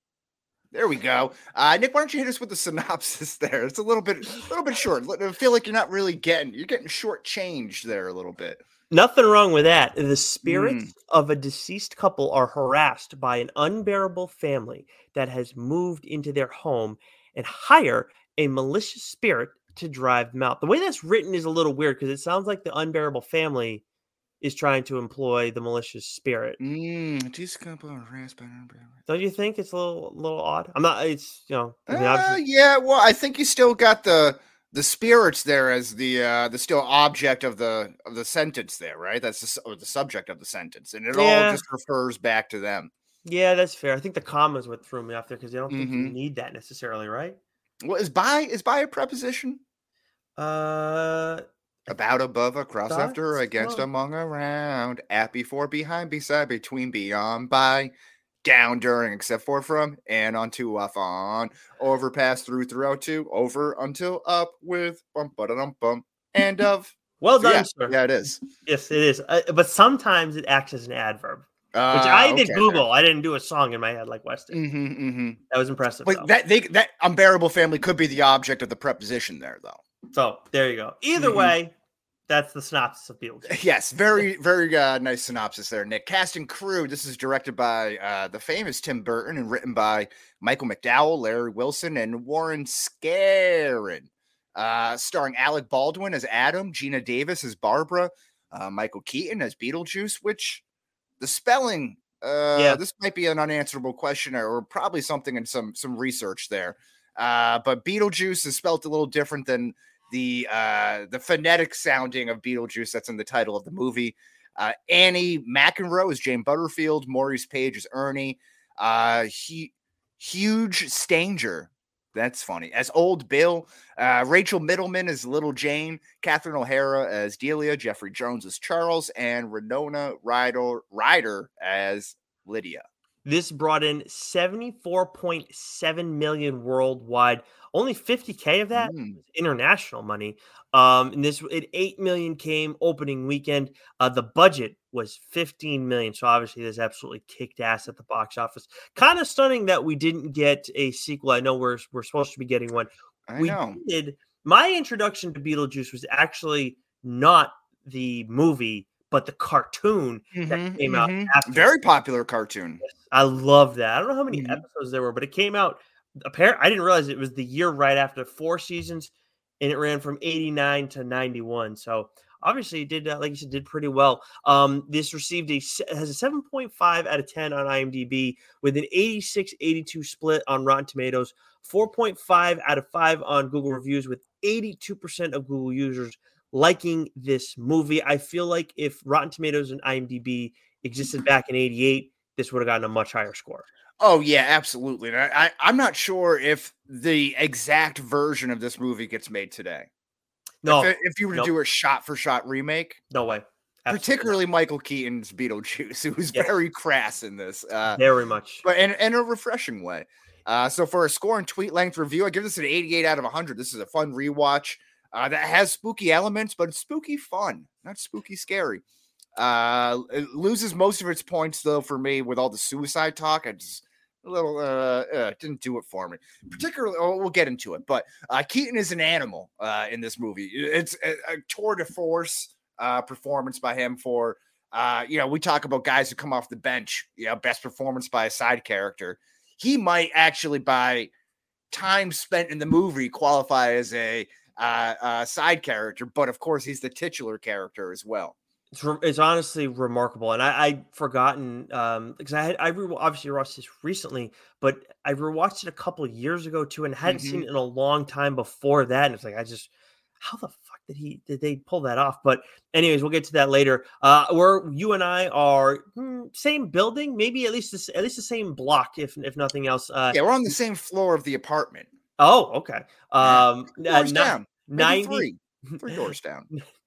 There we go. Uh, Nick, why don't you hit us with the synopsis there? It's a little bit, a little bit short. I feel like you're not really getting, you're getting shortchanged there a little bit. Nothing wrong with that. The spirits Mm. of a deceased couple are harassed by an unbearable family that has moved into their home and hire a malicious spirit to drive them out. The way that's written is a little weird because it sounds like the unbearable family is trying to employ the malicious spirit. Mm, this couple are harassed by an unbearable- Don't you think it's a little, little odd? I'm not. It's you know. I mean, Uh, obviously- yeah, well, I think you still got the the spirits there as the uh the still object of the of the sentence there, right? That's the, s- or the subject of the sentence, and it Yeah. all just refers back to them. yeah, that's fair. I think the commas what threw me off there because I don't think you Mhm. need that necessarily, right? Well, is by is by a preposition? Uh, About, above, across, thought after, against, so. among, around, at, before, behind, beside, between, beyond, by, down, during, except for, from, and onto, off, on, over, past, through, throughout, to, over, until, up, with, bump, ba-da-dum, bump, and of. well So, done, yeah, sir. yeah, it is. Yes, it is. Uh, but sometimes it acts as an adverb, which Uh, I did okay, Google. I didn't do a song in my head like Weston. Mm-hmm, mm-hmm. That was impressive. But though. that they that unbearable family could be the object of the preposition there, though. So there you go. Either Mhm. way, that's the synopsis of Beetlejuice. Yes, very, very uh, nice synopsis there, Nick. Cast and crew. This is directed by uh, the famous Tim Burton and written by Michael McDowell, Larry Wilson, and Warren Scarron. Uh, starring Alec Baldwin as Adam, Gina Davis as Barbara, uh, Michael Keaton as Beetlejuice. Which the spelling, uh, Yeah. this might be an unanswerable question, or, or probably something in some some research there. Uh, but Beetlejuice is spelled a little different than the uh, the phonetic sounding of Beetlejuice that's in the title of the movie. Uh, Annie McEnroe is Jane Butterfield. Maurice Page is Ernie. Uh, he, Huge Stanger, that's funny, as Old Bill. Uh, Rachel Middleman as Little Jane. Catherine O'Hara as Delia. Jeffrey Jones as Charles. And Renona Ryder, Ryder as Lydia. This brought in seventy-four point seven million worldwide. Only fifty K of that Mm. was international money. Um, and this it eight million came opening weekend. Uh, the budget was fifteen million. So obviously this absolutely kicked ass at the box office. Kind of stunning that we didn't get a sequel. I know we're we're supposed to be getting one. I we know. did. My introduction to Beetlejuice was actually not the movie, but the cartoon that Mhm, came out mhm. after. Very popular cartoon. I love that. I don't know how many Mhm. episodes there were, but it came out. Apparently, I didn't realize it was the year right after four seasons, and it ran from eighty-nine to ninety-one. So obviously, it did uh, like you said, did pretty well. Um, this received a se- has a seven point five out of ten on IMDb with an eighty-six eighty-two split on Rotten Tomatoes. four point five out of five on Google reviews, with eighty-two percent of Google users liking this movie. I feel like if Rotten Tomatoes and IMDb existed back in eighty-eight, this would have gotten a much higher score. Oh, yeah, absolutely. And I, I, I'm not sure if the exact version of this movie gets made today. No. If, if you were to nope. do a shot-for-shot remake. No way. Absolutely Particularly not. Michael Keaton's Beetlejuice, who's Yes. very crass in this. Uh, Very much. But in, in a refreshing way. Uh, so for a score and tweet length review, I give this an eighty-eight out of one hundred. This is a fun rewatch uh, that has spooky elements, but it's spooky fun, not spooky scary. Uh, it loses most of its points, though, for me with all the suicide talk. I just a little uh, uh didn't do it for me. Particularly, oh, we'll get into it. But uh, Keaton is an animal uh, in this movie. It's a, a tour de force uh, performance by him for, uh, you know, we talk about guys who come off the bench, you know, best performance by a side character. He might actually, by time spent in the movie, qualify as a uh, uh, side character. But of course, he's the titular character as well. It's, re- it's honestly remarkable, and I, I'd forgotten um, because I had I re- obviously watched this recently, but I rewatched it a couple of years ago too, and hadn't Mhm. seen it in a long time before that. And it's like I just, how the fuck did he did they pull that off? But anyways, we'll get to that later. Uh, where you and I are hmm, same building, maybe at least the, at least the same block, if if nothing else. Uh, Yeah, we're on the same floor of the apartment. oh, okay. Um, Three uh, doors ni- down. Maybe ninety. three. Three doors down.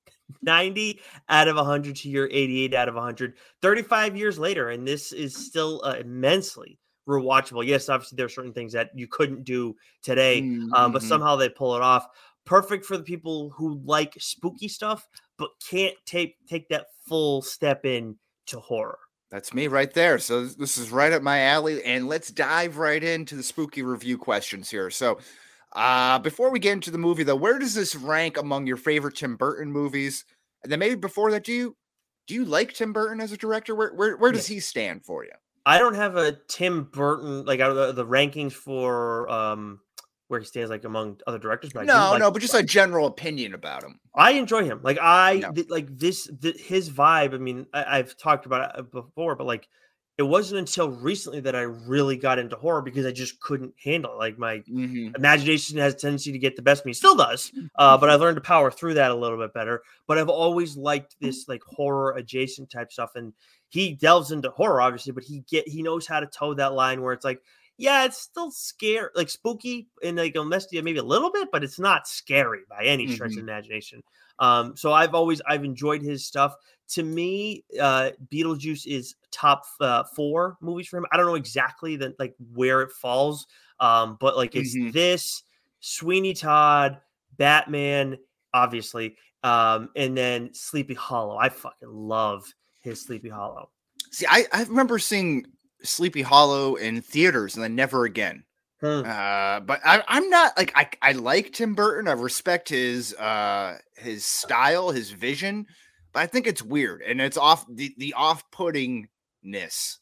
ninety out of one hundred to your eighty-eight out of one hundred, thirty-five years later, and this is still uh, immensely rewatchable. Yes, obviously there are certain things that you couldn't do today, Mm-hmm. um, but somehow they pull it off. Perfect for the people who like spooky stuff, but can't take take that full step in to horror. That's me right there. So this is right up my alley, and let's dive right into the spooky review questions here. So uh, before we get into the movie, though, where does this rank among your favorite Tim Burton movies? And then maybe before that, do you do you like Tim Burton as a director? Where where where does he stand for you? I don't have a Tim Burton like out of the, the rankings for um where he stands like among other directors. But I do No, like no, but just a general opinion about him. I enjoy him. Like I No. th- like this, th- his vibe. I mean, I, I've talked about it before, but like, it wasn't until recently that I really got into horror because I just couldn't handle it. Like my Mm-hmm. imagination has a tendency to get the best of me, still does. Uh, but I learned to power through that a little bit better. But I've always liked this like horror adjacent type stuff, and he delves into horror obviously, but he get he knows how to toe that line where it's like, yeah, it's still scary, like spooky, and like it'll mess you maybe a little bit, but it's not scary by any stretch Mhm. of the imagination. Um, so I've always I've enjoyed his stuff. To me, uh, Beetlejuice is top uh, four movies for him. I don't know exactly that like where it falls, um, but like it's Mhm. this, Sweeney Todd, Batman, obviously, um, and then Sleepy Hollow. I fucking love his Sleepy Hollow. See, I, I remember seeing Sleepy Hollow in theaters and then never again. Hmm. Uh, but I, I'm not like I, I like Tim Burton. I respect his uh his style, his vision, but I think it's weird and it's off the, the off-puttingness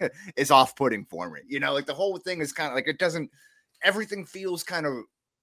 is off-putting for me. You know, like the whole thing is kind of like it doesn't everything feels kind of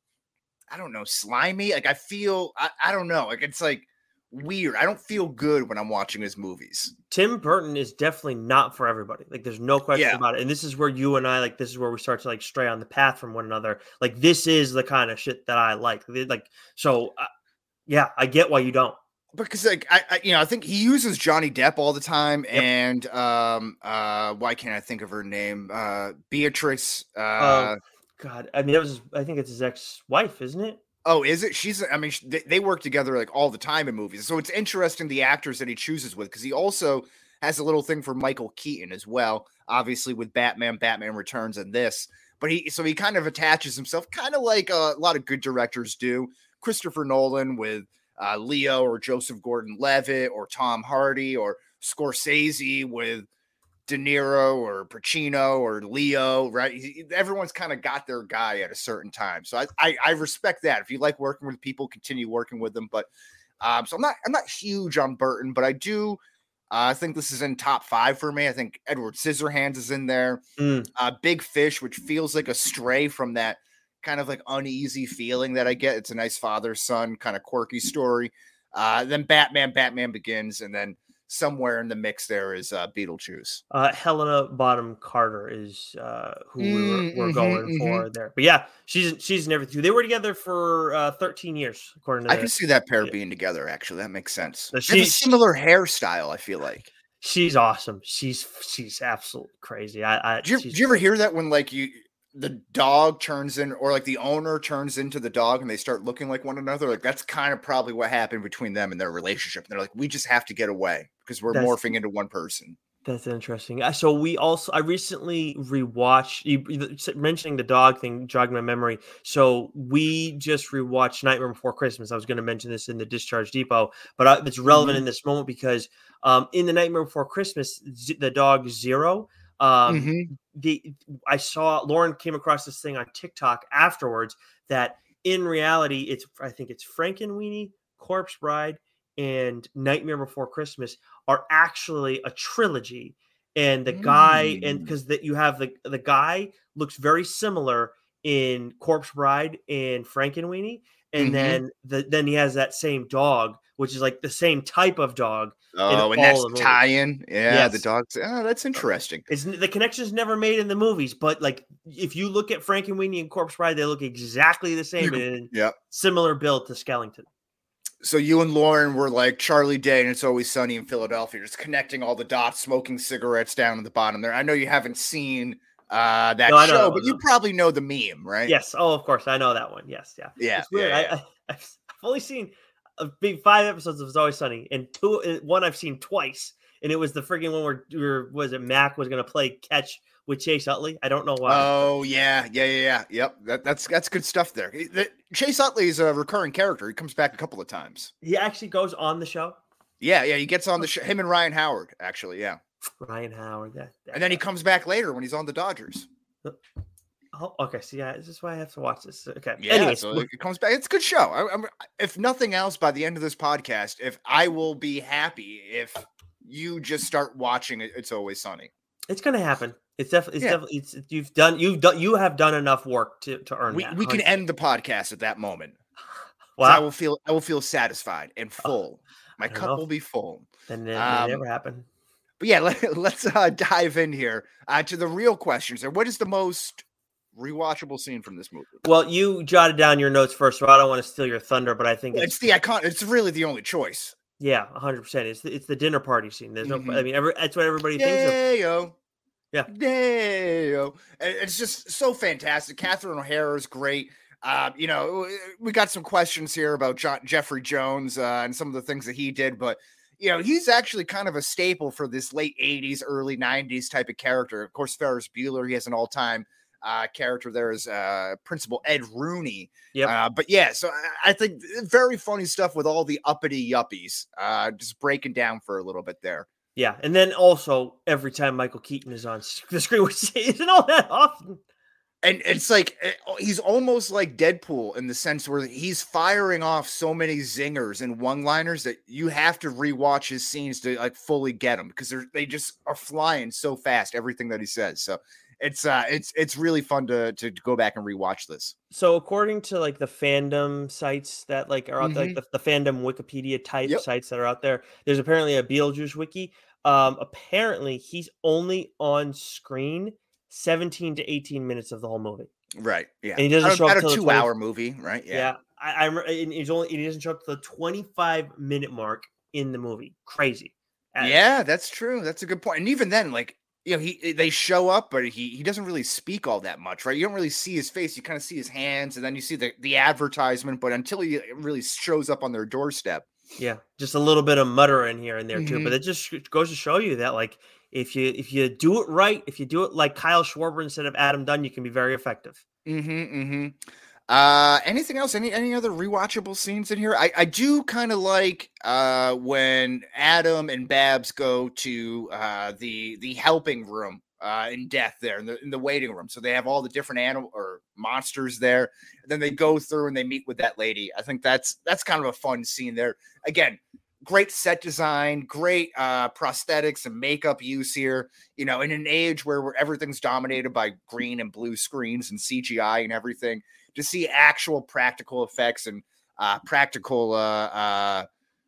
I don't know, slimy. Like I feel I, I don't know, like it's like weird. I don't feel good when I'm watching his movies. Tim Burton is definitely not for everybody. Like, there's no question Yeah. about it. And this is where you and I, like, this is where we start to like stray on the path from one another. Like, this is the kind of shit that I like. Like, so uh, yeah, I get why you don't. Because like I, I, you know, I think he uses Johnny Depp all the time, Yep. and um, uh, why can't I think of her name? Uh, Beatrice. Uh, Uh, God, I mean, that was, I think it's his ex-wife, isn't it? oh, is it? She's. I mean, sh- they, they work together like all the time in movies, so it's interesting the actors that he chooses with because he also has a little thing for Michael Keaton as well. Obviously, with Batman, Batman Returns, and this, but he so he kind of attaches himself, kind of like a lot of good directors do. Christopher Nolan with. Uh, Leo or Joseph Gordon-Levitt or Tom Hardy or Scorsese with De Niro or Pacino or Leo, right? He, everyone's kind of got their guy at a certain time. So I, I, I respect that. If you like working with people, continue working with them. But um, so I'm not I'm not huge on Burton, but I do uh, I think this is in top five for me. I think Edward Scissorhands is in there. Mm. Uh, Big Fish, which feels like a stray from that kind of like uneasy feeling that I get. It's a nice father-son kind of quirky story. Uh, then Batman, Batman Begins, and then somewhere in the mix there is uh, Beetlejuice. Uh, Helena Bonham Carter is uh, who we were, Mm, were mhm, going mhm. for there. But yeah, she's she's in everything. They were together for uh, thirteen years, according to I the, can see that pair yeah. being together. Actually, that makes sense. So They she- have a similar hairstyle. I feel like. She's awesome. She's she's absolutely crazy. I, I Do you, she's do you ever hear that when like you the dog turns in, or like the owner turns into the dog, and they start looking like one another? Like that's kind of probably what happened between them and their relationship. And they're like, we just have to get away because we're That's- morphing into one person. That's interesting. Uh, So we also, I recently rewatched, you, you- mentioning the dog thing jogged my memory. So we just rewatched Nightmare Before Christmas. I was going to mention this in the Discharge Depot, but I, it's relevant Mhm. in this moment because um, in the Nightmare Before Christmas, Z- the dog Zero, um, Mhm. the I saw Lauren came across this thing on TikTok afterwards that in reality, it's I think it's Frankenweenie, Corpse Bride, and Nightmare Before Christmas are actually a trilogy, and the guy and Mm. because that you have the the guy looks very similar in Corpse Bride and Frankenweenie, and Mhm. then the then he has that same dog, which is like the same type of dog. Oh, and all that's the the movies. tie-in. Yeah, the Yes. dogs. Oh, that's interesting. It's the connection's never made in the movies, but like if you look at Frankenweenie and Corpse Bride, they look exactly the same You- and Yeah. similar build to Skellington. So you and Lauren were like Charlie Day and It's Always Sunny in Philadelphia, just connecting all the dots, smoking cigarettes down at the bottom there. I know you haven't seen uh, that No, I know show, that but one, you no. probably know the meme, right? Yes. Oh, of course. I know that one. Yes. Yeah. Yeah, It's weird. yeah, yeah. I, I, I've only seen a big five episodes of It's Always Sunny, and two, uh, one I've seen twice, and it was the freaking one where, where was it Mac was going to play catch with Chase Utley. I don't know why. Oh yeah, yeah, yeah, yeah. Yep. That, that's that's good stuff there. He- the- Chase Utley is a recurring character. He comes back a couple of times. He actually goes on the show. Yeah, yeah. He gets on the show. Him and Ryan Howard, actually, yeah. Ryan Howard. That, that And then he guy. comes back later when he's on the Dodgers. Oh, okay. See, yeah, this is why I have to watch this. Okay. Yeah, Anyways, so it comes back. It's a good show. I, I'm, if nothing else, by the end of this podcast, if I will be happy if you just start watching it, It's Always Sunny. it's going to happen. It's definitely. It's Yeah. definitely. It's you've done. You've done. You have done enough work to to earn We that. we can one hundred end the podcast at that moment. 'Cause I Wow. will feel I will feel satisfied and full. My I don't cup know. will be full. Then it Um, may never happen. But yeah, let, let's uh, dive in here uh, to the real questions. There, what is the most rewatchable scene from this movie? Well, you jotted down your notes first, so I don't want to steal your thunder, but I think It's it's, the icon. It's really the only choice. yeah, one hundred percent. It's the, it's the dinner party scene. There's no, I Mhm. mean, every, that's what everybody thinks of. Yayo. Yeah. Yayo. And it's just so fantastic. Catherine O'Hara is great. Uh, you know, we got some questions here about John, Jeffrey Jones uh, and some of the things that he did, but you know, he's actually kind of a staple for this late eighties, early nineties type of character. Of course, Ferris Bueller, he has an all-time uh, character there is uh, Principal Ed Rooney. Yep. Uh, but yeah, so I, I think very funny stuff with all the uppity yuppies, uh, just breaking down for a little bit there. Yeah, and then also every time Michael Keaton is on s- the screen, which isn't all that often. And it's like eh, he's almost like Deadpool in the sense where he's firing off so many zingers and one-liners that you have to rewatch his scenes to like fully get them because they're they just are flying so fast. Everything that he says, so it's uh it's it's really fun to to go back and rewatch this. So according to like the fandom sites that like are out there, like Mhm. the, the fandom Wikipedia type Yep. sites that are out there, there's apparently a Beetlejuice wiki. Um, apparently he's only on screen seventeen to eighteen minutes of the whole movie. Right? Yeah. And he doesn't About- show up about till a the twenty two-hour movie, right? Yeah, Yeah. I, I remember and he's only he doesn't show up to the twenty-five minute mark in the movie. Crazy. Uh, Yeah, that's true. That's a good point. And even then, like, you know, he they show up, but he he doesn't really speak all that much, right? You don't really see his face. You kind of see his hands, and then you see the the advertisement. But until he really shows up on their doorstep, Yeah, just a little bit of muttering here and there too, Mhm. but it just sh- goes to show you that like if you if you do it right, if you do it like Kyle Schwarber instead of Adam Dunn, you can be very effective. mm-hmm, mm-hmm. Uh, anything else? Any any other rewatchable scenes in here? I I do kind of like uh when Adam and Babs go to uh the the helping room uh in Death there in the in the waiting room. So they have all the different animal or monsters there. And then they go through and they meet with that lady. I think that's that's kind of a fun scene there. Again, great set design, great uh prosthetics and makeup use here. You know, in an age where, where everything's dominated by green and blue screens and C G I and everything. To see actual practical effects and uh, practical uh, uh,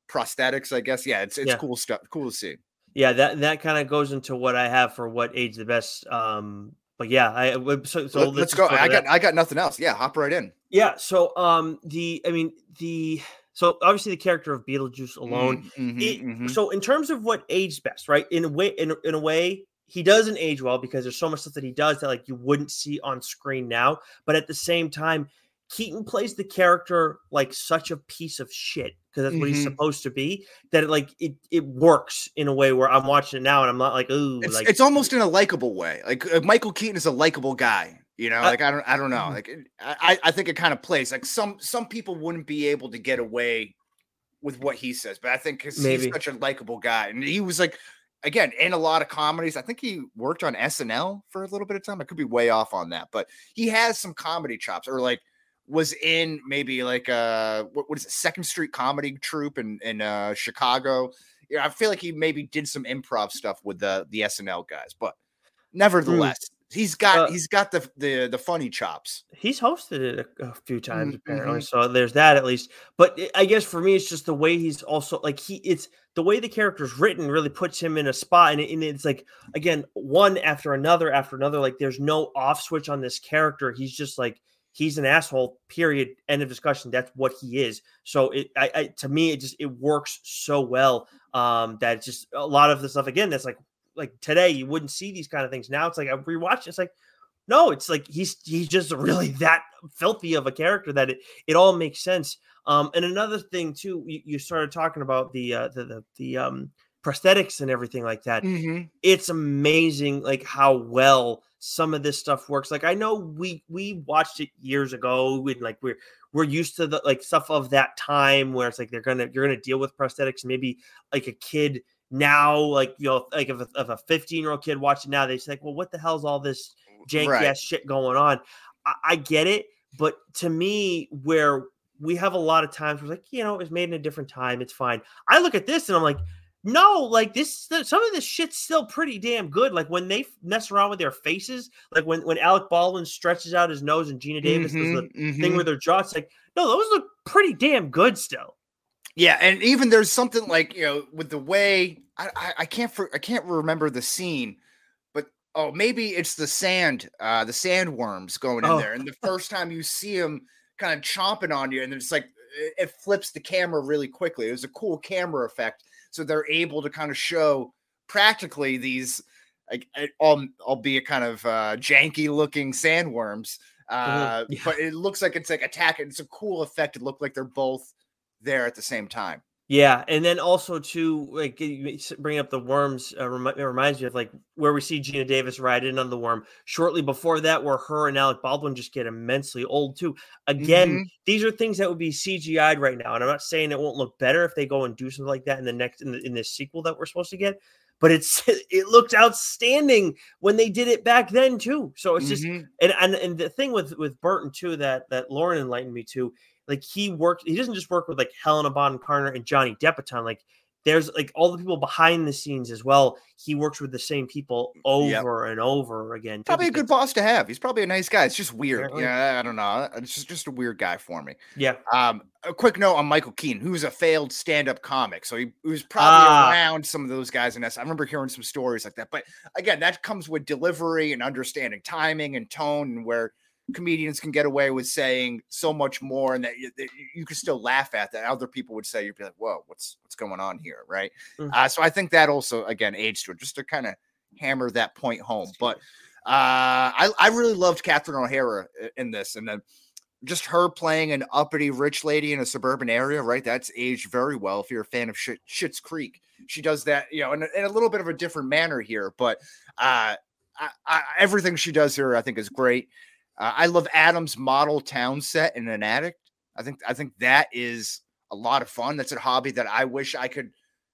prosthetics, I guess. Yeah, it's it's Yeah. cool stuff. Cool to see. Yeah, that that kind of goes into what I have for what age the best. Um, but yeah, I so, so Let, let's go. I got I got nothing else. Yeah, hop right in. Yeah. So um, the I mean the so obviously the character of Beetlejuice alone. Mm-hmm, it, mm-hmm. So in terms of what aged best, right? In a way, in in a way. He doesn't age well because there's so much stuff that he does that like you wouldn't see on screen now. But at the same time, Keaton plays the character like such a piece of shit because that's mm-hmm. what he's supposed to be. That it, like it it works in a way where I'm watching it now and I'm not like ooh. It's, like it's almost in a likable way. Like uh, Michael Keaton is a likable guy. You know, like I, I don't I don't know. Like I I think it kind of plays like some some people wouldn't be able to get away with what he says, but I think because he's such a likable guy and he was like. Again, in a lot of comedies, I think he worked on S N L for a little bit of time. I could be way off on that, but he has some comedy chops or like was in maybe like uh what, what is it, Second Street Comedy Troupe in, in uh, Chicago. Yeah, I feel like he maybe did some improv stuff with the, the S N L guys, but nevertheless, mm. he's got uh, he's got the, the the funny chops. He's hosted it a, a few times mm-hmm. apparently, so there's that at least. But I guess for me, it's just the way he's also like he it's the way the character's written really puts him in a spot, and, it, and it's like again one after another after another. Like there's no off switch on this character. He's just like he's an asshole. Period. End of discussion. That's what he is. So it I, I to me it just it works so well um, that it's just a lot of the stuff again that's like. Like today, you wouldn't see these kind of things. Now it's like I rewatch. It's like, no, it's like he's he's just really that filthy of a character that it it all makes sense. Um, and another thing too, you, you started talking about the uh, the the, the um, prosthetics and everything like that. Mm-hmm. It's amazing, like how well some of this stuff works. Like I know we we watched it years ago, and like we're we're used to the like stuff of that time where it's like they're gonna you're gonna deal with prosthetics. Maybe like a kid. Now, like, you know, like if a, if a fifteen year old kid watching now, they say, like, well, what the hell's all this janky right. ass shit going on? I, I get it. But to me, where we have a lot of times where like, you know, it was made in a different time. It's fine. I look at this and I'm like, no, like this, some of this shit's still pretty damn good. Like when they mess around with their faces, like when, when Alec Baldwin stretches out his nose and Gina Davis mm-hmm, does the mm-hmm. thing with their jaw, it's like, no, those look pretty damn good still. Yeah, and even there's something like, you know, with the way I, I, I can't for, I can't remember the scene, but oh, maybe it's the sand, uh, the sandworms going in oh. there, and the first time you see them kind of chomping on you, and it's like it, it flips the camera really quickly. It was a cool camera effect, so they're able to kind of show practically these, like, albeit kind of uh, janky looking sandworms, uh, mm-hmm. yeah. but it looks like it's like attacking. It's a cool effect. It looked like they're both there at the same time. Yeah, and then also too, like bringing up the worms, uh, rem- it reminds me of like where we see Gina Davis ride in on the worm. Shortly before that, where her and Alec Baldwin just get immensely old too. Again, mm-hmm. these are things that would be C G I'd right now, and I'm not saying it won't look better if they go and do something like that in the next in, the, in this sequel that we're supposed to get. But it's it looked outstanding when they did it back then too. So it's just mm-hmm. and, and and the thing with with Burton too that that Lauren enlightened me to. Like he worked, he doesn't just work with like Helena Bonham Carter and Johnny Depp a ton. Like there's like all the people behind the scenes as well. He works with the same people over yep. and over again. Probably a good boss to have. He's probably a nice guy. It's just weird. Apparently. Yeah, I don't know. It's just, just a weird guy for me. Yeah. Um, a quick note on Michael Keaton, who's a failed stand-up comic. So he, he was probably ah. around some of those guys in this. I remember hearing some stories like that. But again, that comes with delivery and understanding timing and tone, and where comedians can get away with saying so much more, and that you, that you could still laugh at that. Other people would say, you'd be like, whoa, what's what's going on here, right? Mm-hmm. Uh, so I think that also, again, aged to it, just to kind of hammer that point home. But uh, I, I really loved Catherine O'Hara in this, and then just her playing an uppity rich lady in a suburban area, right? That's aged very well if you're a fan of Shit, Schitt's Creek. She does that, you know, in a, in a little bit of a different manner here, but uh, I, I, everything she does here, I think, is great. Uh, I love Adam's model town set in an attic. I think I think that is a lot of fun. That's a hobby that I wish I could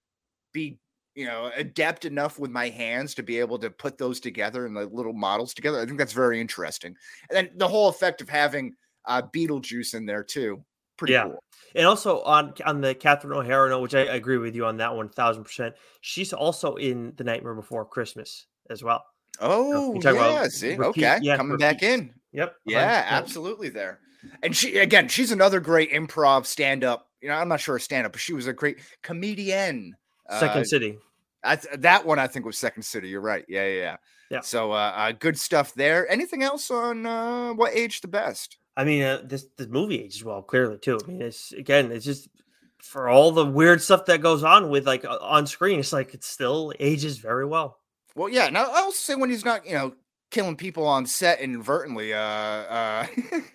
be, you know, adept enough with my hands to be able to put those together and the little models together. I think that's very interesting. And then the whole effect of having uh, Beetlejuice in there too, pretty yeah. cool. And also on on the Catherine O'Hara note, which I, I agree with you on that one, thousand percent. She's also in The Nightmare Before Christmas as well. Oh, so yeah. See, repeat, okay, yeah, coming repeat. back in. Yep. Yeah, absolutely there. And she, again, she's another great improv stand-up, you know, I'm not sure a stand-up, but she was a great comedian. Second uh, City. I th- that one I think was Second City. You're right. Yeah, yeah, yeah. Yeah. So uh, uh, good stuff there. Anything else on uh, what aged the best? I mean, uh, this the movie ages well, clearly too. I mean, it's again, it's just for all the weird stuff that goes on with like uh, on screen. It's like it still ages very well. Well, yeah. Now I also say when he's not, you know, killing people on set inadvertently, uh, uh,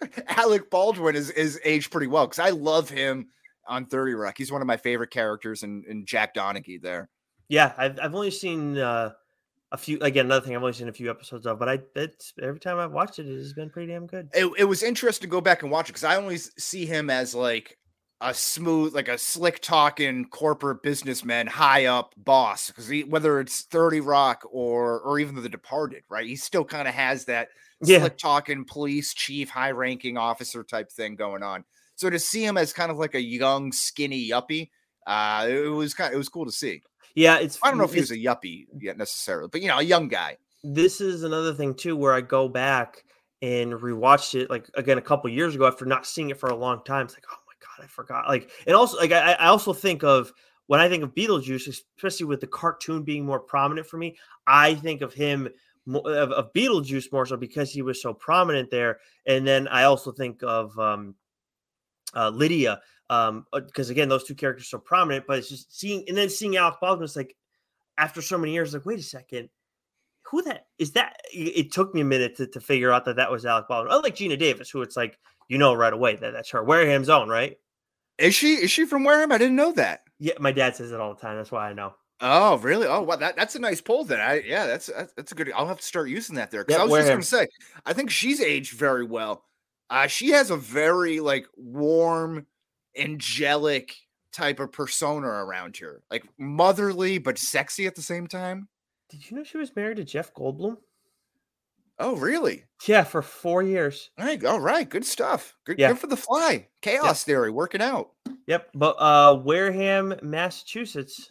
Alec Baldwin is is aged pretty well because I love him on thirty Rock. He's one of my favorite characters in, in Jack Donaghy there. Yeah, I've I've only seen uh, a few. Again, another thing I've only seen a few episodes of, but I it's every time I've watched it, it has been pretty damn good. It, it was interesting to go back and watch it because I only see him as like a smooth, like a slick talking corporate businessman, high up boss. Because whether it's thirty Rock or or even The Departed, right? He still kind of has that Yeah. slick talking police chief, high ranking officer type thing going on. So to see him as kind of like a young, skinny yuppie, uh, it was kind of, it was cool to see. Yeah, it's. I don't know if he was it's- a yuppie yet necessarily, but you know, a young guy. This is another thing too, where I go back and rewatched it, like again a couple years ago after not seeing it for a long time. It's like, oh my god, I forgot. Like, and also like I, I also think of when I think of Beetlejuice, especially with the cartoon being more prominent for me, I think of him mo- of, of Beetlejuice more so because he was so prominent there. And then I also think of um, uh, Lydia. Um, because again, those two characters are so prominent, but it's just seeing and then seeing Alec Baldwin, it's like after so many years, like, wait a second, who that is that? It took me a minute to, to figure out that that was Alec Baldwin. Unlike Gina Davis, who it's like, you know, right away that that's her. Wareham's own, right? Is she is she from Wareham? I didn't know that. Yeah, my dad says it all the time. That's why I know. Oh, really? Oh, wow. That, that's a nice poll then. I, yeah, that's, that's that's a good. I'll have to start using that there. Because Yeah, I was just Wareham. going to say, I think she's aged very well. Uh, she has a very like warm, angelic type of persona around here, like motherly but sexy at the same time. Did you know she was married to Jeff Goldblum? Oh, really? Yeah, for four years. All right, all right, good stuff. Good, Yeah. good for the fly. Chaos theory working out. Yep. But uh, Wareham, Massachusetts,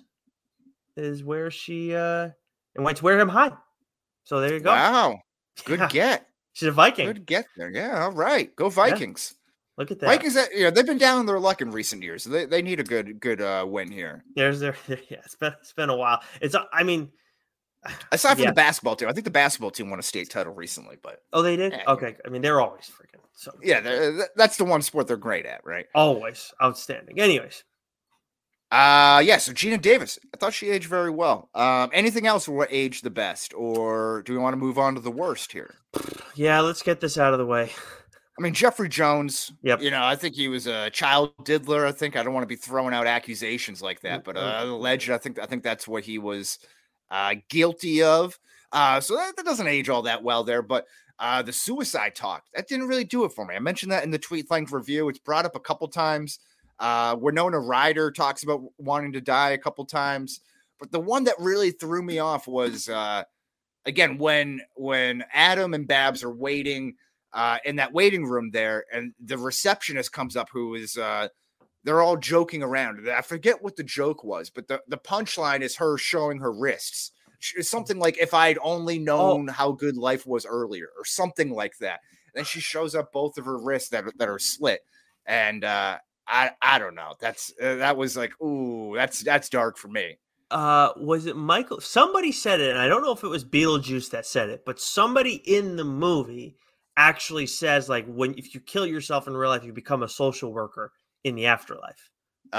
is where she uh and went to Wareham High. So there you go. Wow, good Yeah. get. She's a Viking. Good get there. Yeah, all right. Go Vikings. Look at that. Vikings, that, you know, they've been down on their luck in recent years. So they, they need a good good uh, win here. There's their yeah. It's been it's been a while. It's uh, I mean, Aside from Yeah. the basketball team, I think the basketball team won a state title recently. But oh they did. Yeah. Okay. I mean they're always freaking so yeah, they're- th- that's the one sport they're great at, right? always outstanding. Anyways, Uh yeah. So Gina Davis, I thought she aged very well. Um, anything else for what aged the best, or do we want to move on to the worst here? yeah. Let's get this out of the way. I mean, Jeffrey Jones. Yep. You know, I think he was a child diddler. I think I don't want to be throwing out accusations like that, but uh, alleged. I think I think that's what he was uh, guilty of. Uh, so that, that doesn't age all that well there. But uh, the suicide talk, that didn't really do it for me. I mentioned that in the tweet length review. It's brought up a couple times. Uh, Winona Ryder talks about wanting to die a couple times, but the one that really threw me off was uh, again when when Adam and Babs are waiting. Uh, in that waiting room there, and the receptionist comes up who is, uh, they're all joking around. I forget what the joke was, but the, the punchline is her showing her wrists. It's something like, if I'd only known oh. how good life was earlier, or something like that. And then she shows up both of her wrists that, that are slit. And uh, I I don't know. That's uh, that was like, ooh, that's that's dark for me. Uh, was it Michael? Somebody said it, and I don't know if it was Beetlejuice that said it, but somebody in the movie actually says like when if you kill yourself in real life, you become a social worker in the afterlife.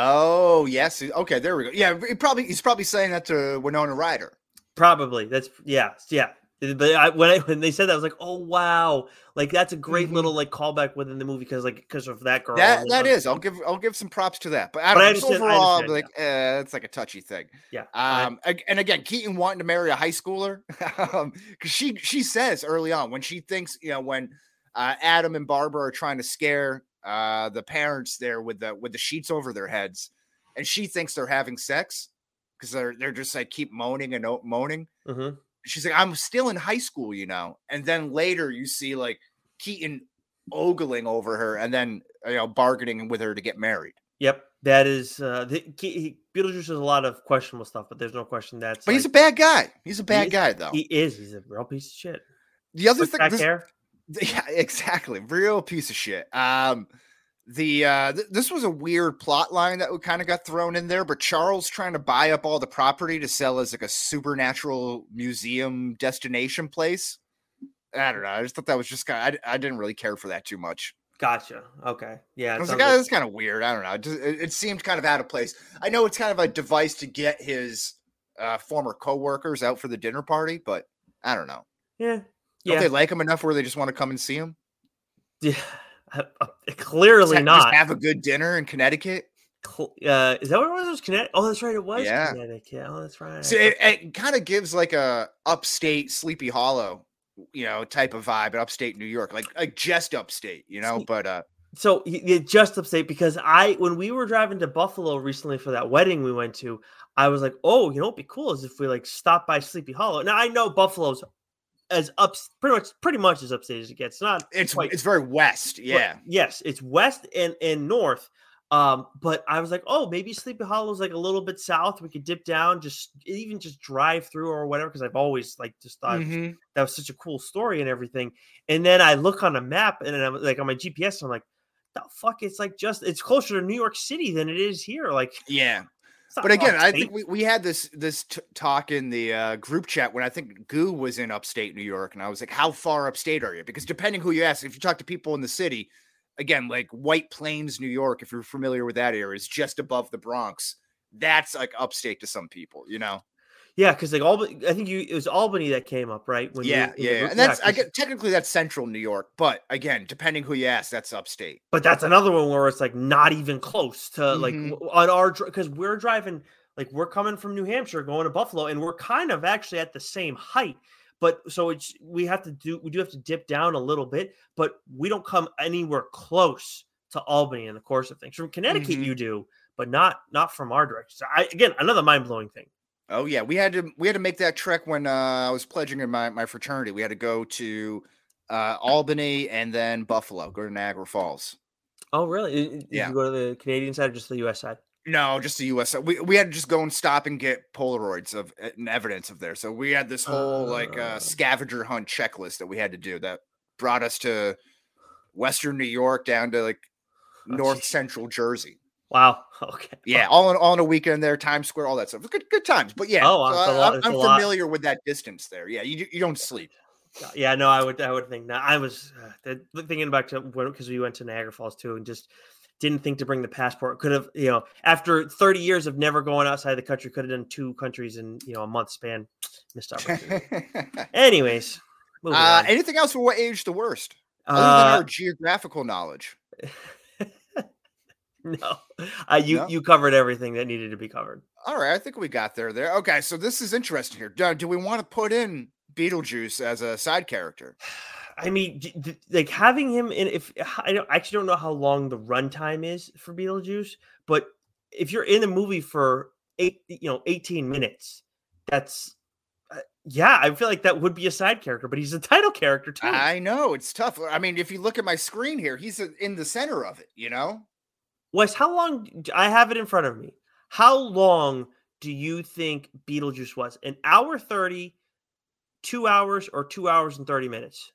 Oh yes, okay, there we go. Yeah, he probably he's probably saying that to Winona Ryder. Probably that's yeah yeah. But I, when I, when they said that, I was like, oh wow, like that's a great mm-hmm. little like callback within the movie because like because of that girl. That that is, I'll give I'll give some props to that. But I don't know, overall, like yeah. eh, it's like a touchy thing. Yeah. Um. I, and again, Keaton wanting to marry a high schooler, um, because she she says early on when she thinks you know when uh, Adam and Barbara are trying to scare uh the parents there with the with the sheets over their heads, and she thinks they're having sex because they're they're just like keep moaning and moaning. Mm-hmm. She's like, I'm still in high school, you know. And then later you see like Keaton ogling over her and then, you know, bargaining with her to get married. Yep. That is, uh, the, he, Beetlejuice has a lot of questionable stuff, but there's no question that's. But like, he's a bad guy. He's a bad is, guy, though. He is. He's a real piece of shit. The other With thing. back This, hair? Yeah, exactly. Real piece of shit. Um, The uh, th- this was a weird plot line that kind of got thrown in there, but Charles trying to buy up all the property to sell as like a supernatural museum destination place. I don't know. I just thought that was just kind of, I, I didn't really care for that too much. Gotcha. Okay. Yeah. I was like, oh, like... that's kind of weird. I don't know. It, just, it, it seemed kind of out of place. I know it's kind of a device to get his uh, former coworkers out for the dinner party, but I don't know. Yeah. Don't yeah. they like him enough where they just want to come and see him? Yeah. Clearly just, not. Just have a good dinner in Connecticut. Uh, is that what it was? It was Connecticut? Oh, that's right. It was yeah. Connecticut. Oh, that's right. So it, it kind of gives like a upstate Sleepy Hollow, you know, type of vibe in upstate New York, like like just upstate, you know. But uh, so yeah, just upstate because I when we were driving to Buffalo recently for that wedding we went to, I was like, oh, you know, what'd be cool is if we like stop by Sleepy Hollow. Now I know Buffalo's as up pretty much pretty much as upstate as it gets. It's not it's quite, it's very west, yeah. But, yes, it's west and and north. Um, but I was like, oh, maybe Sleepy Hollow is like a little bit south. We could dip down, just even just drive through or whatever. Because I've always like just thought mm-hmm. that was such a cool story and everything. And then I look on a map and I'm like on my G P S, I'm like, the fuck, it's like just it's closer to New York City than it is here. Like, yeah. But again, upstate. I think we, we had this this t- talk in the uh, group chat when I think Goo was in upstate New York, and I was like, "How far upstate are you?" Because depending who you ask, if you talk to people in the city, again, like White Plains, New York, if you're familiar with that area, is just above the Bronx. That's like upstate to some people, you know. Yeah, because like Albany, I think you it was Albany that came up, right? When yeah, you, yeah, and that's yeah, I get technically that's central New York, but again, depending who you ask, that's upstate. But that's another one where it's like not even close to mm-hmm. like on our because we're driving like we're coming from New Hampshire going to Buffalo, and we're kind of actually at the same height. But so it's we have to do we do have to dip down a little bit, but we don't come anywhere close to Albany in the course of things. From Connecticut, mm-hmm. you do, but not not from our direction. So I, again, another mind blowing thing. Oh yeah, we had to we had to make that trek when uh, I was pledging in my, my fraternity. We had to go to uh, Albany and then Buffalo, go to Niagara Falls. Oh really? Did yeah. you go to the Canadian side or just the U S side? No, just the U S side. We we had to just go and stop and get Polaroids of and evidence of there. So we had this whole uh, like uh, scavenger hunt checklist that we had to do that brought us to Western New York down to like oh, North geez. Central Jersey. Wow. Okay. Yeah, all in all in a weekend there, Times Square, all that stuff. Good, good times. But yeah, oh, so lot, I'm, I'm familiar lot. with that distance there. Yeah, you you don't sleep. Yeah, no, I would I would think not. I was uh, thinking back to when because we went to Niagara Falls too, and just didn't think to bring the passport. Could have, you know, after thirty years of never going outside the country, could have done two countries in you know a month span. Missed opportunity. Anyways, uh, anything else for what age the worst? Other uh, than our geographical knowledge. No, uh, you no? you covered everything that needed to be covered. All right, I think we got there. There. Okay, so this is interesting here. Do, do we want to put in Beetlejuice as a side character? I mean, d- d- like having him in. If I, don't, I actually don't know how long the runtime is for Beetlejuice, but if you're in a movie for eight, you know, eighteen minutes, that's uh, yeah. I feel like that would be a side character, but he's a title character too. I know it's tough. I mean, if you look at my screen here, he's in the center of it. You know. Wes, how long? I have it in front of me. How long do you think Beetlejuice was? An hour thirty, two hours, or two hours and thirty minutes?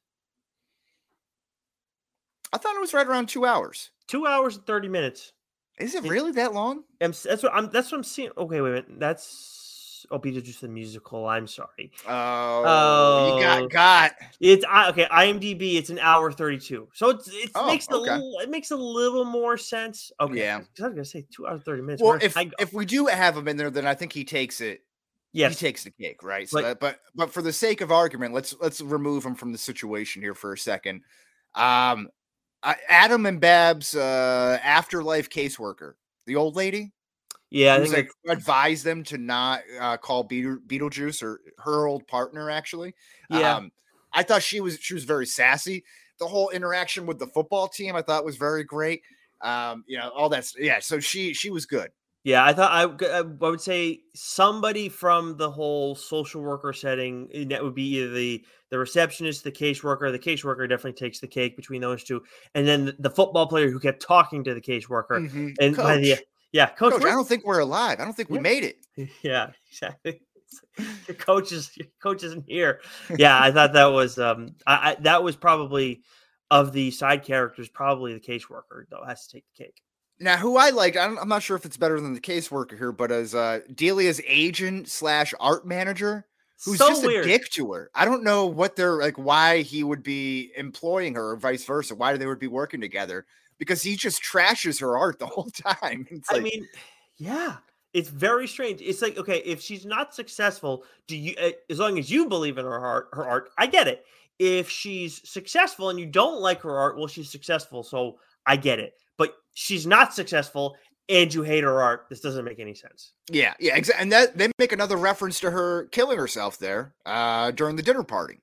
I thought it was right around two hours. Two hours and thirty minutes. Is it really that long? That's what I'm. That's what I'm seeing. Okay, wait a minute. That's oh, Beetlejuice the musical. I'm sorry. Oh, oh you got got. It's okay. IMDb. It's an hour thirty-two. So it's it oh, makes the okay. it makes a little more sense. Okay. Yeah. I was gonna say two hours thirty minutes. Well, if if we do have him in there, then I think he takes it. Yes. He takes the cake, right? So, but, that, but but for the sake of argument, let's let's remove him from the situation here for a second. Um. Uh, Adam and Babs, uh, afterlife caseworker, the old lady. Yeah, I think like that... advised them to not uh, call Beetle, Beetlejuice or her old partner. Actually, yeah, um, I thought she was she was very sassy. The whole interaction with the football team, I thought was very great. Um, you know, all that's yeah. So she she was good. Yeah, I thought I, I would say somebody from the whole social worker setting, that would be either the, the receptionist, the caseworker. The caseworker definitely takes the cake between those two. And then the football player who kept talking to the caseworker. Mm-hmm. And Coach. The, yeah, Coach. Coach I don't think we're alive. I don't think we yeah. made it. Yeah, exactly. Your coach is your coach isn't here. Yeah, I thought that was um I, I that was probably of the side characters, probably the caseworker though has to take the cake. Now, who I like, I'm, I'm not sure if it's better than the caseworker here, but as uh, Delia's agent slash art manager, who's So just weird. a dick to her. I don't know what they're like, why he would be employing her or vice versa. Why they would be working together, because he just trashes her art the whole time. It's I like, mean, yeah, it's very strange. It's like, okay, if she's not successful, do you, uh, as long as you believe in her art, her art, I get it. If she's successful and you don't like her art, well, she's successful, so I get it. But she's not successful and you hate her art. This doesn't make any sense. yeah, yeah, exactly. And that they make another reference to her killing herself there uh, during the dinner party.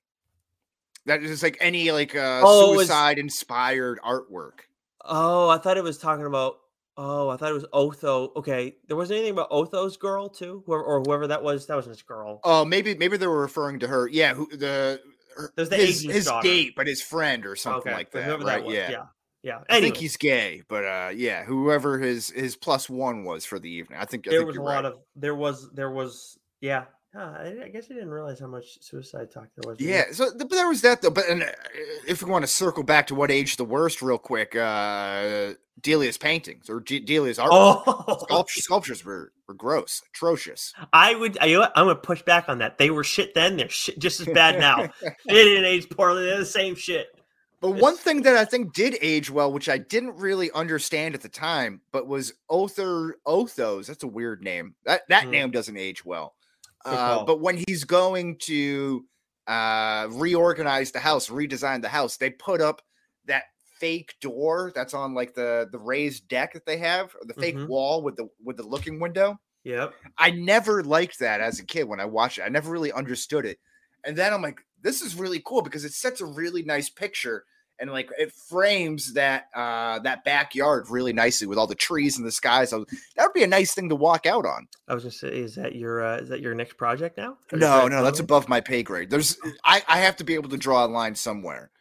That is like any like uh, Oh, it was- suicide inspired artwork. Oh, I thought it was talking about. Oh, I thought it was Otho. Okay, there wasn't anything about Otho's girl too, whoever or whoever that was. That wasn't his girl. Oh, maybe maybe they were referring to her. Yeah, who the her, There's the his, agent's his daughter. date, but his friend or something okay, like but that. whoever Right? was. Yeah. yeah, yeah. I think Anyway, he's gay, but uh, yeah, whoever his his plus one was for the evening. I think I there think was a you're lot right. of. There was. There was. Yeah. Huh, I, I guess I didn't realize how much suicide talk there was. Yeah, so but there was that though. But and, uh, if we want to circle back to what aged the worst, real quick, uh, Delia's paintings or D- Delia's art Oh, sculptures, sculptures were, were gross, atrocious. I would. I, you know what? I'm gonna push back on that. They were shit then. They're shit just as bad now. They didn't age poorly. They're the same shit. But one thing that I think did age well, which I didn't really understand at the time, but was Other Othos. That's a weird name. That that Hmm. name doesn't age well. Good Uh, call. but when he's going to uh, reorganize the house, redesign the house, they put up that fake door that's on like the the raised deck that they have, or the fake Mhm. wall with the with the looking window. Yep. I never liked that as a kid when I watched it. I never really understood it. And then I'm like, this is really cool because it sets a really nice picture and like it frames that uh that backyard really nicely with all the trees and the skies. So that would be a nice thing to walk out on. I was gonna say, is that your uh, is that your next project now? Or is No, that no, that's something? above my pay grade. There's I, I have to be able to draw a line somewhere.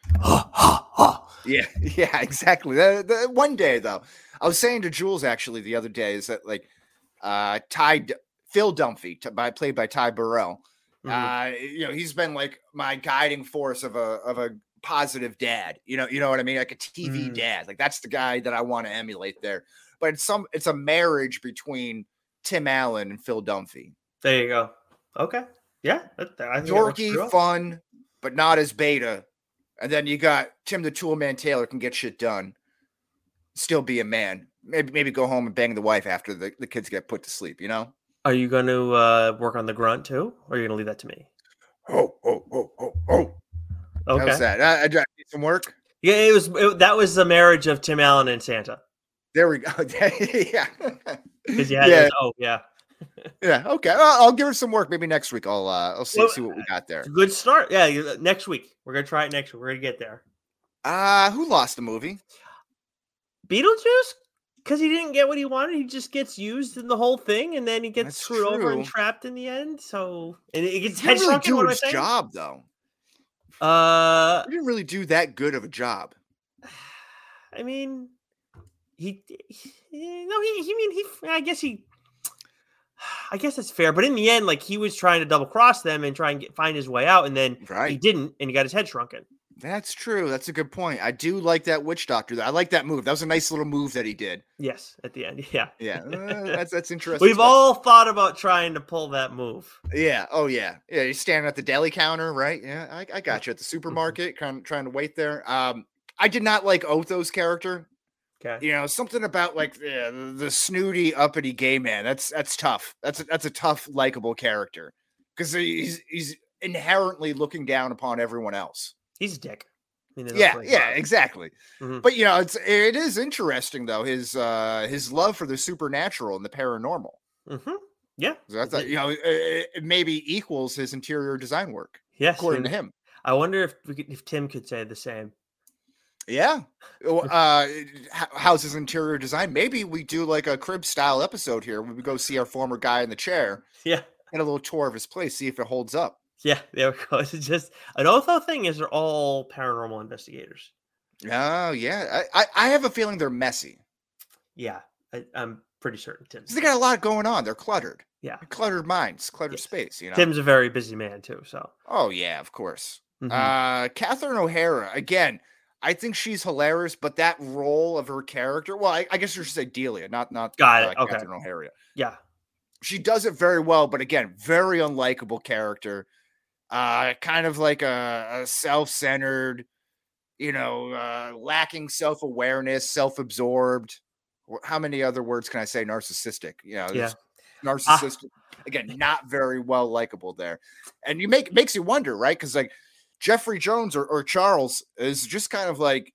Yeah, yeah, exactly. The- the- one day though, I was saying to Jules actually the other day is that like uh Ty D- Phil Dunphy, t- by played by Ty Burrell. Mhm. Uh, you know, he's been like my guiding force of a of a positive dad. You know, you know what I mean? Like a T V Mm. dad. Like that's the guy that I want to emulate there. But it's some it's a marriage between Tim Allen and Phil Dunphy. There you go. Okay. Yeah. That, that- I think that works pretty Dorky, well. fun, but not as beta. And then you got Tim the Toolman Taylor can get shit done. Still be a man. Maybe maybe go home and bang the wife after the, the kids get put to sleep, you know? Are you going to uh, work on the grunt too, or are you going to leave that to me? Oh, oh, oh, oh, oh. Okay. How's that? I, I, I need some work. Yeah, it was it, that was the marriage of Tim Allen and Santa. There we go. yeah. Because you had yeah. those- oh yeah, Yeah. Okay. Well, I'll give her some work. Maybe next week I'll uh, I'll see Well, see what we got there. it's a good start. Yeah, you- next week we're gonna try it. Next week we're gonna get there. Uh who lost the movie? Beetlejuice, because he didn't get what he wanted, he just gets used in the whole thing, and then he gets That's screwed over and true. trapped in the end. So and it gets He didn't really head do What am I his saying? job though. Uh, He didn't really do that good of a job. I mean, he, he no, he, he mean he. I guess he. I guess that's fair, but in the end, like he was trying to double cross them and try and get, find his way out, and then he Right. didn't, and he got his head shrunken. That's true. That's a good point. I do like that witch doctor. I like that move. That was a nice little move that he did. Yes, at the end, yeah, Yeah, uh, that's that's interesting. We've stuff. all thought about trying to pull that move. Yeah. Oh yeah. Yeah. You're standing at the deli counter, right? Yeah. I, I got you at the Mm-hmm. supermarket, kind of trying to wait there. Um, I did not like Otho's character. Okay, You know, something about like yeah, the, the snooty, uppity gay man. That's that's tough. That's a, that's a tough, likable character because he's he's inherently looking down upon everyone else. he's a dick. I mean, there's no Yeah, question yeah, about it. exactly. Mhm. But you know, it's it is interesting though his uh his love for the supernatural and the paranormal. Mhm. Yeah, So I thought you know it, it maybe equals his interior design work yes. according to and him. I wonder if we could, if Tim could say the same. Yeah. Well, Uh, h- how's his interior design? Maybe we do like a crib style episode here when we go see our former guy in the chair, Yeah, get a little tour of his place, see if it holds up. yeah. There we go. It's just an Otho thing. Is they're all paranormal investigators. Oh yeah, I, I I have a feeling they're messy. Yeah, I, I'm pretty certain Tim. 'Cause they got a lot going on. They're cluttered, Yeah, cluttered minds, cluttered Yes. space. You know. Tim's a very busy man too. So Oh yeah, of course. mhm. Uh, Catherine O'Hara again. I think she's hilarious, but that role of her character, well, I, I guess you should say Delia, not not Got uh, it. Okay. Catherine O'Hara. Yeah. She does it very well, but again, very unlikable character. Uh, kind of like a, a self-centered, you know, uh, lacking self-awareness, self-absorbed. How many other words can I say? Narcissistic. You know, Yeah. narcissistic. Ah. Again, not very well likable there. And you make makes you wonder, right? Because like Jeffrey Jones or, or Charles is just kind of like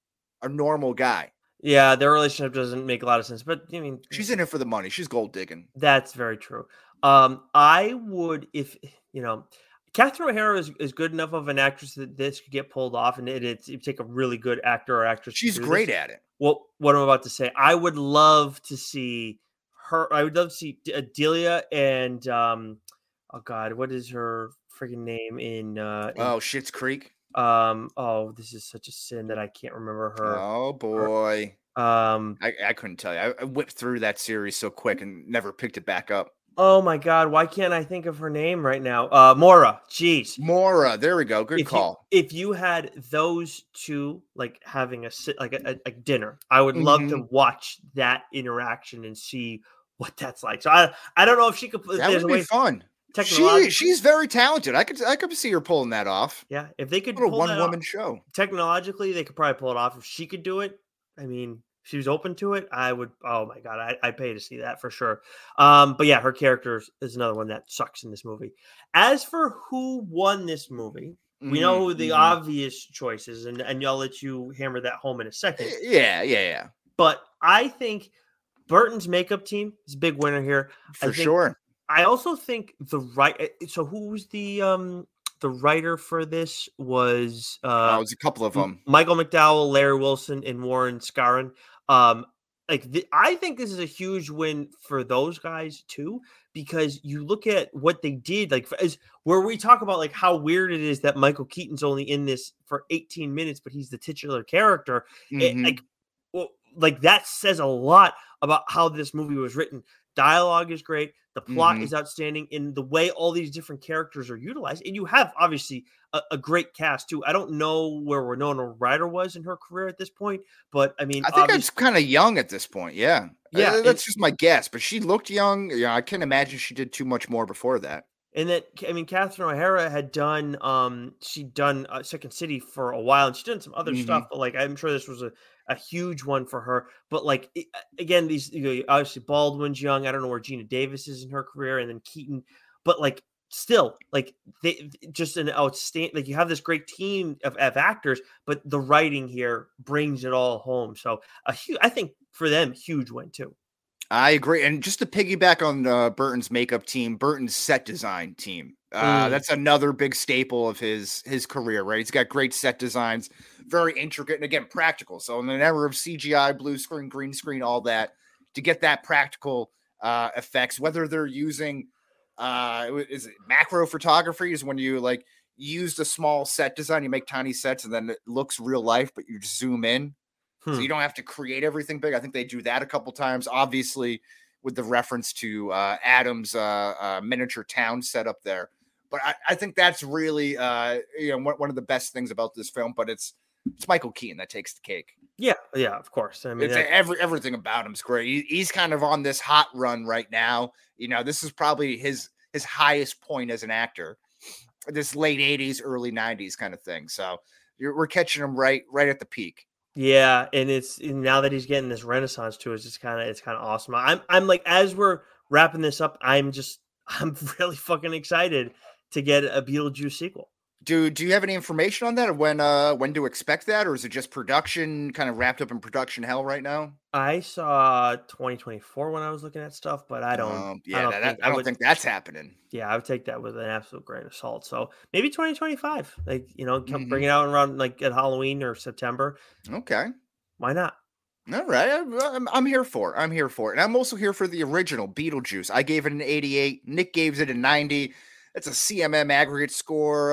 a normal guy. Yeah, their relationship doesn't make a lot of sense, but I mean, she's in it for the money. She's gold digging. That's very true. Um, I would, if you know, Catherine O'Hara is, is good enough of an actress that this could get pulled off, and it, it's you take a really good actor or actress. She's great this. at it. Well, what I'm about to say, I would love to see her. I would love to see Delia and um, oh god, what is her freaking name in? Uh, in oh, Schitt's Creek. Um. Oh, this is such a sin that I can't remember her. Oh boy. Her, um. I, I couldn't tell you. I, I whipped through that series so quick and never picked it back up. Oh my god. Why can't I think of her name right now? Uh, Maura. Jeez. Maura. There we go. Good if call. You, if you had those two like having a sit like a, a, a dinner, I would love mm-hmm. to watch that interaction and see what that's like. So I I don't know if she could. That would be way, fun. She she's very talented. I could I could see her pulling that off. Yeah, if they could pull a one woman off, show. Technologically, they could probably pull it off. If she could do it, I mean, if she was open to it, I would. Oh my god, I I pay to see that for sure. Um, but yeah, her character is another one that sucks in this movie. As for who won this movie, mm-hmm. we know who the mm-hmm. obvious choices, and and I'll let you hammer that home in a second. Yeah, yeah, yeah. But I think Burton's makeup team is a big winner here for I think, sure. I also think the right. So who's the um the writer for this was uh oh, it was a couple of them. Michael McDowell, Larry Wilson, and Warren Scarron. Um, like the, I think this is a huge win for those guys too, because you look at what they did. Like as where we talk about like how weird it is that Michael Keaton's only in this for eighteen minutes, but he's the titular character. Mm-hmm. It, like, well, like that says a lot about how this movie was written. Dialogue is great. The plot mm-hmm. is outstanding in the way all these different characters are utilized. And you have obviously a, a great cast too. I don't know where Winona Ryder was in her career at this point, but I mean, I think it's kind of young at this point. Yeah. Yeah. Uh, that's just my guess, but she looked young. Yeah. I can't imagine she did too much more before that. And that, I mean, Catherine O'Hara had done, um, she'd done uh, Second City for a while and she'd done some other mm-hmm. stuff, but like, I'm sure this was a, a huge one for her. But like, it, again, these, you know, obviously Baldwin's young. I don't know where Gina Davis is in her career, and then Keaton, but like, still, like, they just an outstanding, like, you have this great team of, of actors, but the writing here brings it all home. So a huge, I think for them, huge win too. I agree. And just to piggyback on uh, Burton's makeup team, Burton's set design team. Uh, mm. That's another big staple of his his career, right? He's got great set designs, very intricate, and again, practical. So in an era of C G I, blue screen, green screen, all that, to get that practical uh, effects, whether they're using, uh, is it macro photography, is when you like use the small set design, you make tiny sets, and then it looks real life, but you just zoom in. Hmm. So you don't have to create everything big. I think they do that a couple times, obviously, with the reference to uh, Adam's uh, uh, miniature town setup there. But I, I think that's really, uh, you know, one of the best things about this film. But it's it's Michael Keaton that takes the cake. Yeah, yeah, of course. I mean, it's every everything about him's great. He, he's kind of on this hot run right now. You know, this is probably his his highest point as an actor. This late eighties, early nineties kind of thing. So you're, we're catching him right right at the peak. Yeah, and it's now that he's getting this renaissance too, it's just kind of it's kind of awesome. I'm I'm like, as we're wrapping this up, I'm just I'm really fucking excited to get a Beetlejuice sequel. Do do you have any information on that? When uh when to expect that, or is it just production kind of wrapped up in production hell right now? I saw twenty twenty-four when I was looking at stuff, but I don't. Um, yeah, I don't, that, think, I don't I would, think that's happening. Yeah, I would take that with an absolute grain of salt. So maybe twenty twenty-five, like you know, come mm-hmm. bring it out around like at Halloween or September. Okay, why not? All right, I'm I'm here for it. I'm here for it, and I'm also here for the original Beetlejuice. I gave it an eighty-eight. Nick gave it a ninety. That's a C M M aggregate score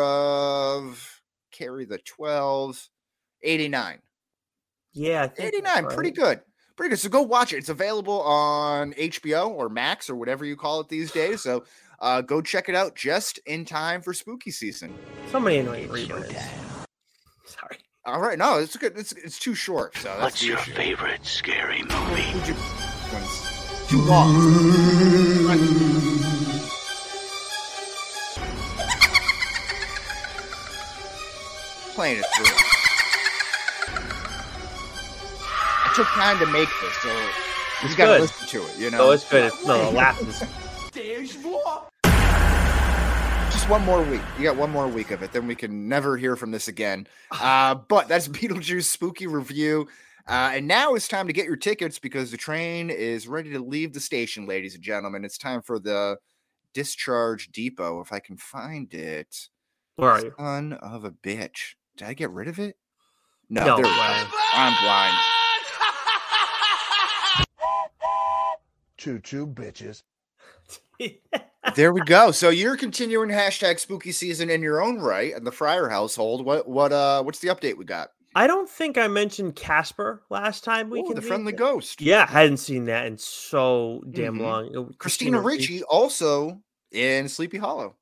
of carry the twelve, eighty-nine. Yeah, eighty-nine, right. Pretty good. Pretty good. So go watch it. It's available on H B O or Max or whatever you call it these days. So uh, go check it out just in time for spooky season. Somebody annoying reader. Sorry. All right, no, it's good. It's it's too short. So that's What's the your issue. favorite scary movie? Who'd you- one's too long. Playing it through. I took time to make this, so you got to good. listen to it. You know, No, it's good. It's, no, the laugh is just one more week. You got one more week of it, then we can never hear from this again. Uh, but that's Beetlejuice Spooky Review. Uh, and now it's time to get your tickets because the train is ready to leave the station, ladies and gentlemen. It's time for the Discharge Depot, if I can find it. Where are you? Son of a bitch. Did I get rid of it? No, No there we way. go. I'm blind. Choo choo, bitches. There we go. So you're continuing hashtag spooky season in your own right in the Fryer household. What what uh what's the update we got? I don't think I mentioned Casper last time we Oh, the convened. Friendly Ghost. Yeah, I hadn't seen that in so damn Mhm. long. It- Christina Ricci also in Sleepy Hollow.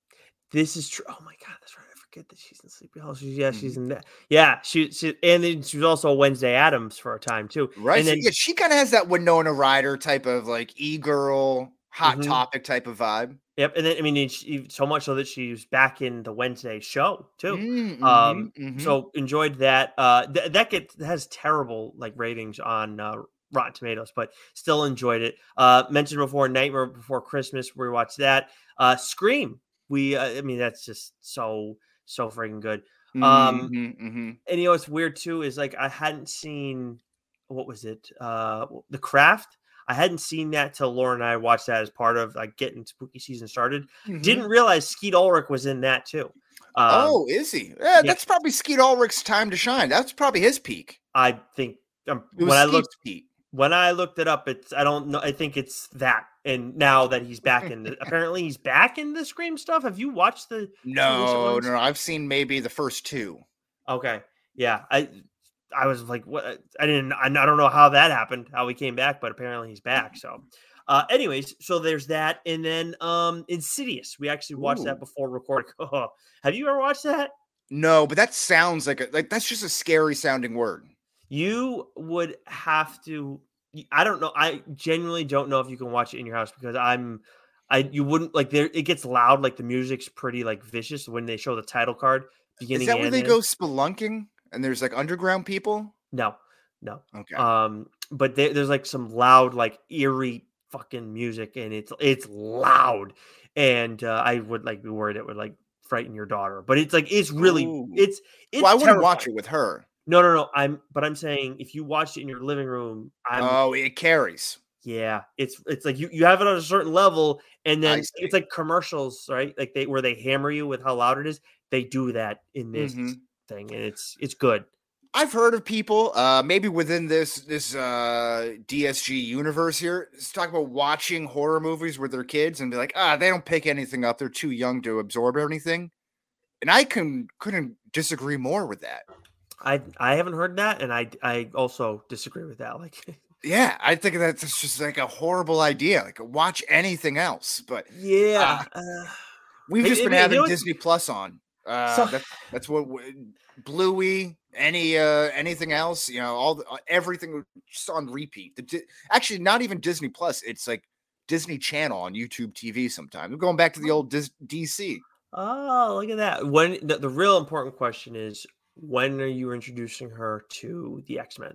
This is true. Oh my god, that's right. I forget that she's in Sleepy Hollow. She's, yeah, she's in that. Yeah, she, she and then she was also Wednesday Addams for a time too. Right. And So, then yeah, she kind of has that Winona Ryder type of like e-girl, hot Mhm. topic type of vibe. yep, and then I mean, she, so much so that she's back in the Wednesday show too. Mm, Um, mhm, mhm. so enjoyed that. Uh, th- that gets has terrible like ratings on uh, Rotten Tomatoes, but still enjoyed it. Uh, mentioned before, Nightmare Before Christmas. We watched that. Uh, Scream. We, uh, I mean, that's just so so freaking good. Um, Mhm, mhm. and you know what's weird too is like I hadn't seen what was it? Uh, The Craft. I hadn't seen that till Laura and I watched that as part of like getting spooky season started. Mhm. Didn't realize Skeet Ulrich was in that too. Um, Oh, is he? Yeah, yeah. that's probably Skeet Ulrich's time to shine. That's probably his peak. I think um, It was when I Skeet's looked peak. when I looked it up, it's I don't know. I think it's that. And now that he's back in, the, apparently he's back in the Scream stuff. Have you watched the? two recent No, ones? no, I've seen maybe the first two. Okay, yeah, I I was like, what? I didn't. I don't know how that happened, how he came back, but apparently he's back. So, uh, anyways, so there's that, and then um, Insidious. We actually watched Ooh. that before recording. Have you ever watched that? No, but that sounds like a like that's just a scary sounding word. You would have to. I don't know. I genuinely don't know if you can watch it in your house because I'm. I you wouldn't like there. It gets loud. Like the music's pretty like vicious when they show the title card. Beginning Is that where and they end. go spelunking and there's like underground people? No, no. Okay. Um, but there, there's like some loud, like eerie fucking music, and it's it's loud, and uh, I would like be worried it would like frighten your daughter. But it's like it's really Ooh. it's it's. well, I wouldn't watch terrifying. it with her. No, no, no. I'm, but I'm saying if you watched it in your living room, I'm. Oh, it carries. Yeah, it's it's like you, you have it on a certain level, and I then see. it's like commercials, right? Like they where they hammer you with how loud it is. They do that in this Mhm. thing, and it's it's good. I've heard of people, uh, maybe within this this uh, D S G universe here, let's talk about watching horror movies with their kids and be like, ah, they don't pick anything up; they're too young to absorb anything. And I can couldn't disagree more with that. I I haven't heard that, and I I also disagree with that. Like, Yeah, I think that's just like a horrible idea. Like, watch anything else, but yeah, Uh, uh, we've Hey, just hey, been man, you having know what- Disney Plus on. Uh, So- that's that's what w- Bluey, any uh, anything else, you know, all the, uh, everything just on repeat. The, Di- actually, not even Disney Plus. It's like Disney Channel on YouTube T V. Sometimes we're going back to the old Dis- D C. oh, look at that. When the, the real important question is, when are you introducing her to the X-Men?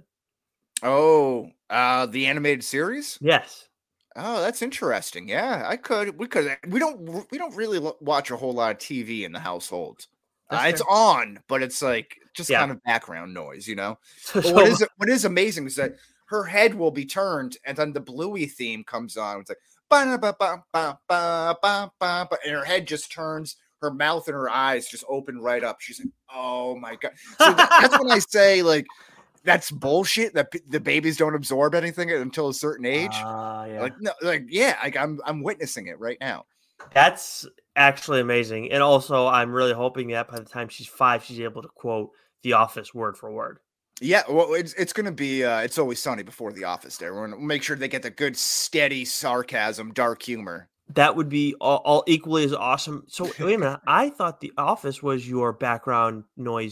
Oh, uh, the animated series. Yes. Oh, that's interesting. Yeah, I could. We could. We don't. We don't really lo- watch a whole lot of T V in the household. Uh, That's it's fair. on, but it's like just Yeah. kind of background noise, you know. So, But what is what is amazing is that her head will be turned, and then the Bluey theme comes on. It's like ba ba ba ba ba ba ba, and her head just turns. Her mouth and her eyes just open right up. She's like, "Oh my god!" So that, that's when I say like, that's bullshit. That p- the babies don't absorb anything until a certain age. Ah, yeah. Like no, like yeah, like I'm I'm witnessing it right now. That's actually amazing. And also, I'm really hoping that by the time she's five, she's able to quote The Office word for word. Yeah, well, it's it's gonna be uh, It's Always Sunny before The Office. There, we're gonna make sure they get the good, steady sarcasm, dark humor. That would be all, all equally as awesome. So wait a minute, I thought The Office was your background noise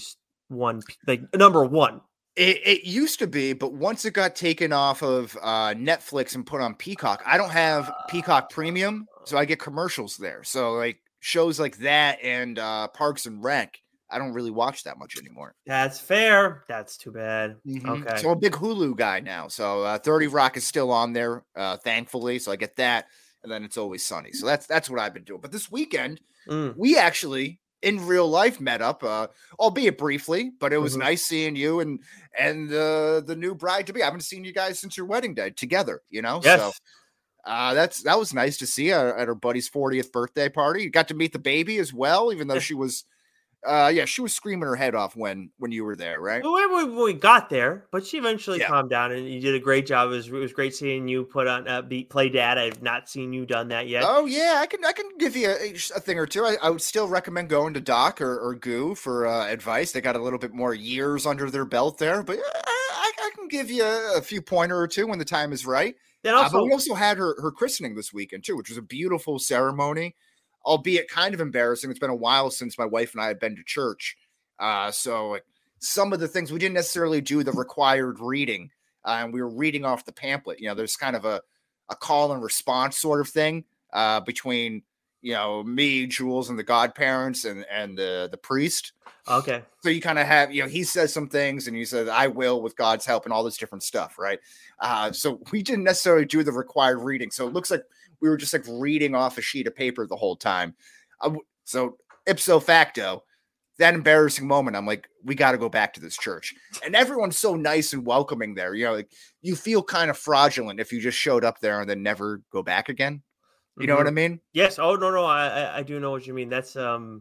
one, like number one. It, it used to be, but once it got taken off of uh, Netflix and put on Peacock, I don't have Peacock Premium, so I get commercials there. So like shows like that and uh, Parks and Rec, I don't really watch that much anymore. That's fair. That's too bad. Mm-hmm. Okay. So I'm a big Hulu guy now. So uh, thirty Rock is still on there, uh, thankfully. So I get that, and then It's Always Sunny. So that's that's what I've been doing. But this weekend, mm. we actually in real life met up, uh, albeit briefly, but it was mm-hmm. nice seeing you and and uh, the new bride to be. I haven't seen you guys since your wedding day together, you know. Yes. So uh, that's that was nice to see uh, at her buddy's fortieth birthday party. You got to meet the baby as well, even though she was, uh, yeah, she was screaming her head off when when you were there, right? Well, when we got there, but she eventually yeah. calmed down, and you did a great job. It was, it was great seeing you put on uh, beat play dad. I've not seen you done that yet. Oh yeah, I can I can give you a, a thing or two. I, I would still recommend going to Doc or, or Goo for uh, advice. They got a little bit more years under their belt there, but I, I, I can give you a, a few pointer or two when the time is right. Then also, uh, but we also had her her christening this weekend too, which was a beautiful ceremony, albeit kind of embarrassing. It's been a while since my wife and I had been to church. Uh, so like, some of the things we didn't necessarily do the required reading, uh, and we were reading off the pamphlet. You know, there's kind of a, a call and response sort of thing uh, between, you know, me, Jules, and the godparents and, and the, the priest. Okay. So you kind of have, you know, he says some things and he says, I will with God's help and all this different stuff. Right. Uh, so we didn't necessarily do the required reading. So it looks like we were just like reading off a sheet of paper the whole time. Uh, so ipso facto, that embarrassing moment, I'm like, we got to go back to this church. And everyone's so nice and welcoming there. You know, like you feel kind of fraudulent if you just showed up there and then never go back again. You mm-hmm. know what I mean? Yes. Oh, no, no. I, I do know what you mean. That's, um,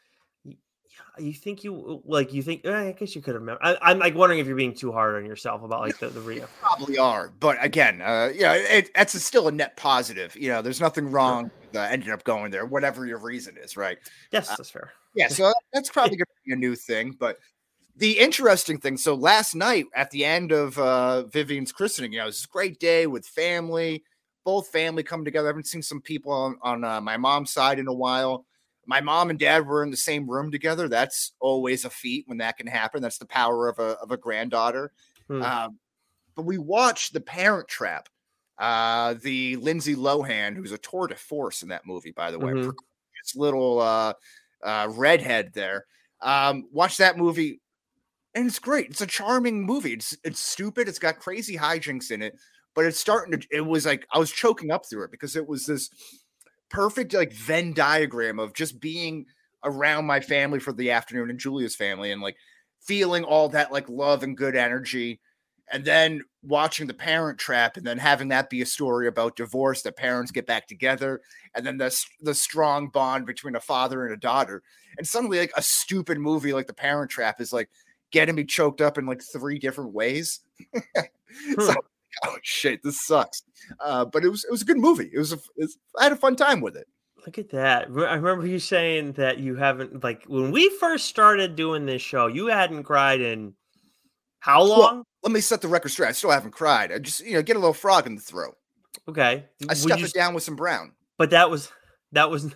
you think you like, you think, eh, I guess you could have, I, I'm like wondering if you're being too hard on yourself about like the, the Rio. Probably are. But again, uh, yeah, it, it's a still a net positive. You know, there's nothing wrong sure. with uh, ending up going there, whatever your reason is. Right. Yes, uh, that's fair. Yeah. So that's probably going to be a new thing. But the interesting thing, so last night at the end of uh, Vivian's christening, you know, it was a great day with family, both family come together. I haven't seen some people on, on uh, my mom's side in a while. My mom and dad were in the same room together. That's always a feat when that can happen. That's the power of a, of a granddaughter. Hmm. Um, but we watched The Parent Trap, uh, the Lindsay Lohan, who's a tour de force in that movie, by the way. Mm-hmm. This little uh, uh, redhead there. Um, watch that movie, and it's great. It's a charming movie. It's it's stupid. It's got crazy hijinks in it, but it's starting to. It was like I was choking up through it because it was this perfect like Venn diagram of just being around my family for the afternoon and Julia's family and like feeling all that like love and good energy, and then watching The Parent Trap and then having that be a story about divorce, that parents get back together, and then the the strong bond between a father and a daughter. And suddenly like a stupid movie like The Parent Trap is like getting me choked up in like three different ways. hmm. So, oh shit, this sucks. Uh, but it was it was a good movie. It was, a, it was I had a fun time with it. Look at that. I remember you saying that you haven't, like when we first started doing this show, you hadn't cried in how long? Well, let me set the record straight. I still haven't cried. I just, you know, get a little frog in the throat. Okay. I stuff it down with some brown. But that was that was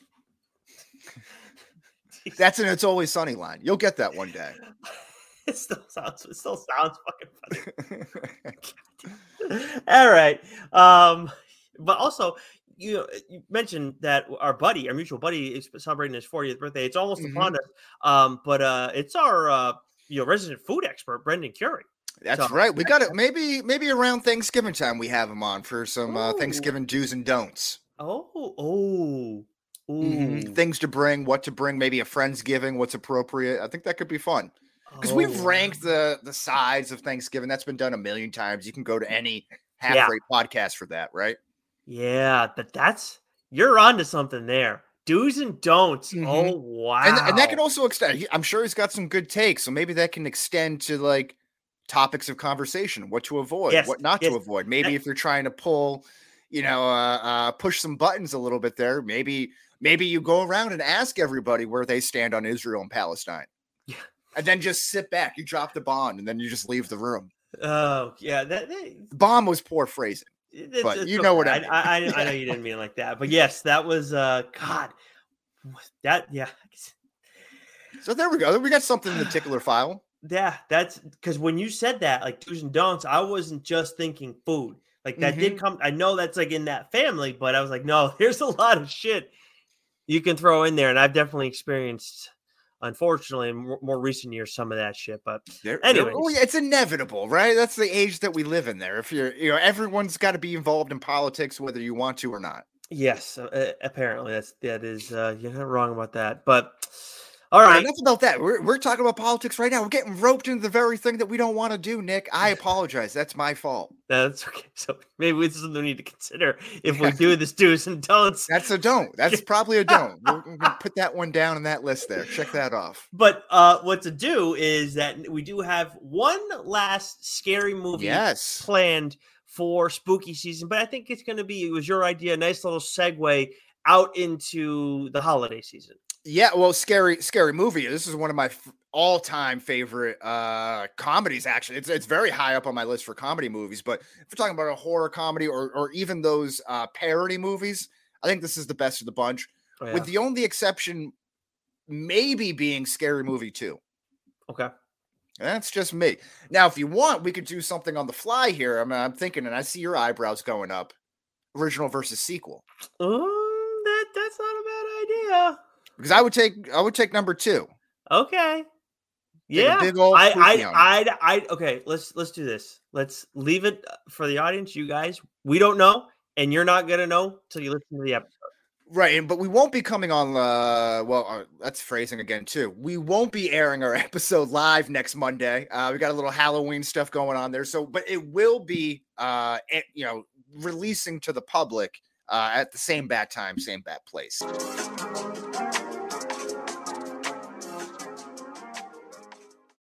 that's an It's Always Sunny line. You'll get that one day. It still sounds it still sounds fucking funny. All right. Um, but also you you mentioned that our buddy, our mutual buddy, is celebrating his fortieth birthday. It's almost mm-hmm. upon us. Um, but uh it's our uh you know resident food expert, Brendan Curie. That's so, right. We got it. Maybe maybe around Thanksgiving time we have him on for some uh, Thanksgiving do's and don'ts. Oh, oh. Mm-hmm. Things to bring, what to bring, maybe a Friendsgiving, what's appropriate. I think that could be fun. Because oh. we've ranked the the sides of Thanksgiving. That's been done a million times. You can go to any half-rate yeah. podcast for that, right? Yeah, but that's you're onto something there. Do's and don'ts. Mm-hmm. Oh wow! And, and that can also extend. I'm sure he's got some good takes, so maybe that can extend to like topics of conversation, what to avoid, yes. what not yes. to avoid. Maybe that, if you're trying to pull, you know, uh, uh, push some buttons a little bit there, maybe maybe you go around and ask everybody where they stand on Israel and Palestine. Yeah. And then just sit back. You drop the bomb, and then you just leave the room. Oh, yeah. That, that bomb was poor phrasing, it's, but it's you okay. know what I mean. I, I, I know you didn't mean it like that. But yes, that was, uh, God, that, yeah. So there we go. We got something in the tickler file. Yeah, that's because when you said that, like do's and don'ts, I wasn't just thinking food. Like that mm-hmm. did come. I know that's like in that family, but I was like, no, there's a lot of shit you can throw in there, and I've definitely experienced, unfortunately, in more, more recent years, some of that shit. But anyway, oh, yeah, it's inevitable, right? That's the age that we live in. There, if you're, you know, everyone's got to be involved in politics, whether you want to or not. Yes, uh, apparently that's that is. Uh, you're not wrong about that, but. All right. Enough about that. We're, we're talking about politics right now. We're getting roped into the very thing that we don't want to do, Nick. I apologize. That's my fault. That's okay. So maybe this is something we need to consider if we do this do's and don'ts. That's a don't. That's probably a don't. We're going to put that one down in that list there. Check that off. But uh, what to do is that we do have one last scary movie yes. planned for spooky season, but I think it's going to be, it was your idea, a nice little segue out into the holiday season. Yeah, well, scary, scary movie. This is one of my f- all-time favorite uh, comedies. Actually, it's it's very high up on my list for comedy movies. But if we're talking about a horror comedy or or even those uh, parody movies, I think this is the best of the bunch. Oh, yeah. With the only exception, maybe being Scary Movie two. Okay, that's just me. Now, if you want, we could do something on the fly here. I mean, I'm thinking, and I see your eyebrows going up. Original versus sequel. Oh, that that's not a bad idea. Because I would take, I would take number two. Okay. Take yeah. Big old I, I, I, I, okay. Let's let's do this. Let's leave it for the audience. You guys, we don't know, and you're not gonna know till you listen to the episode. Right, but we won't be coming on. Uh, well, uh, that's phrasing again too. We won't be airing our episode live next Monday. Uh, we got a little Halloween stuff going on there. So, but it will be, uh, it, you know, releasing to the public uh, at the same bat time, same bat place.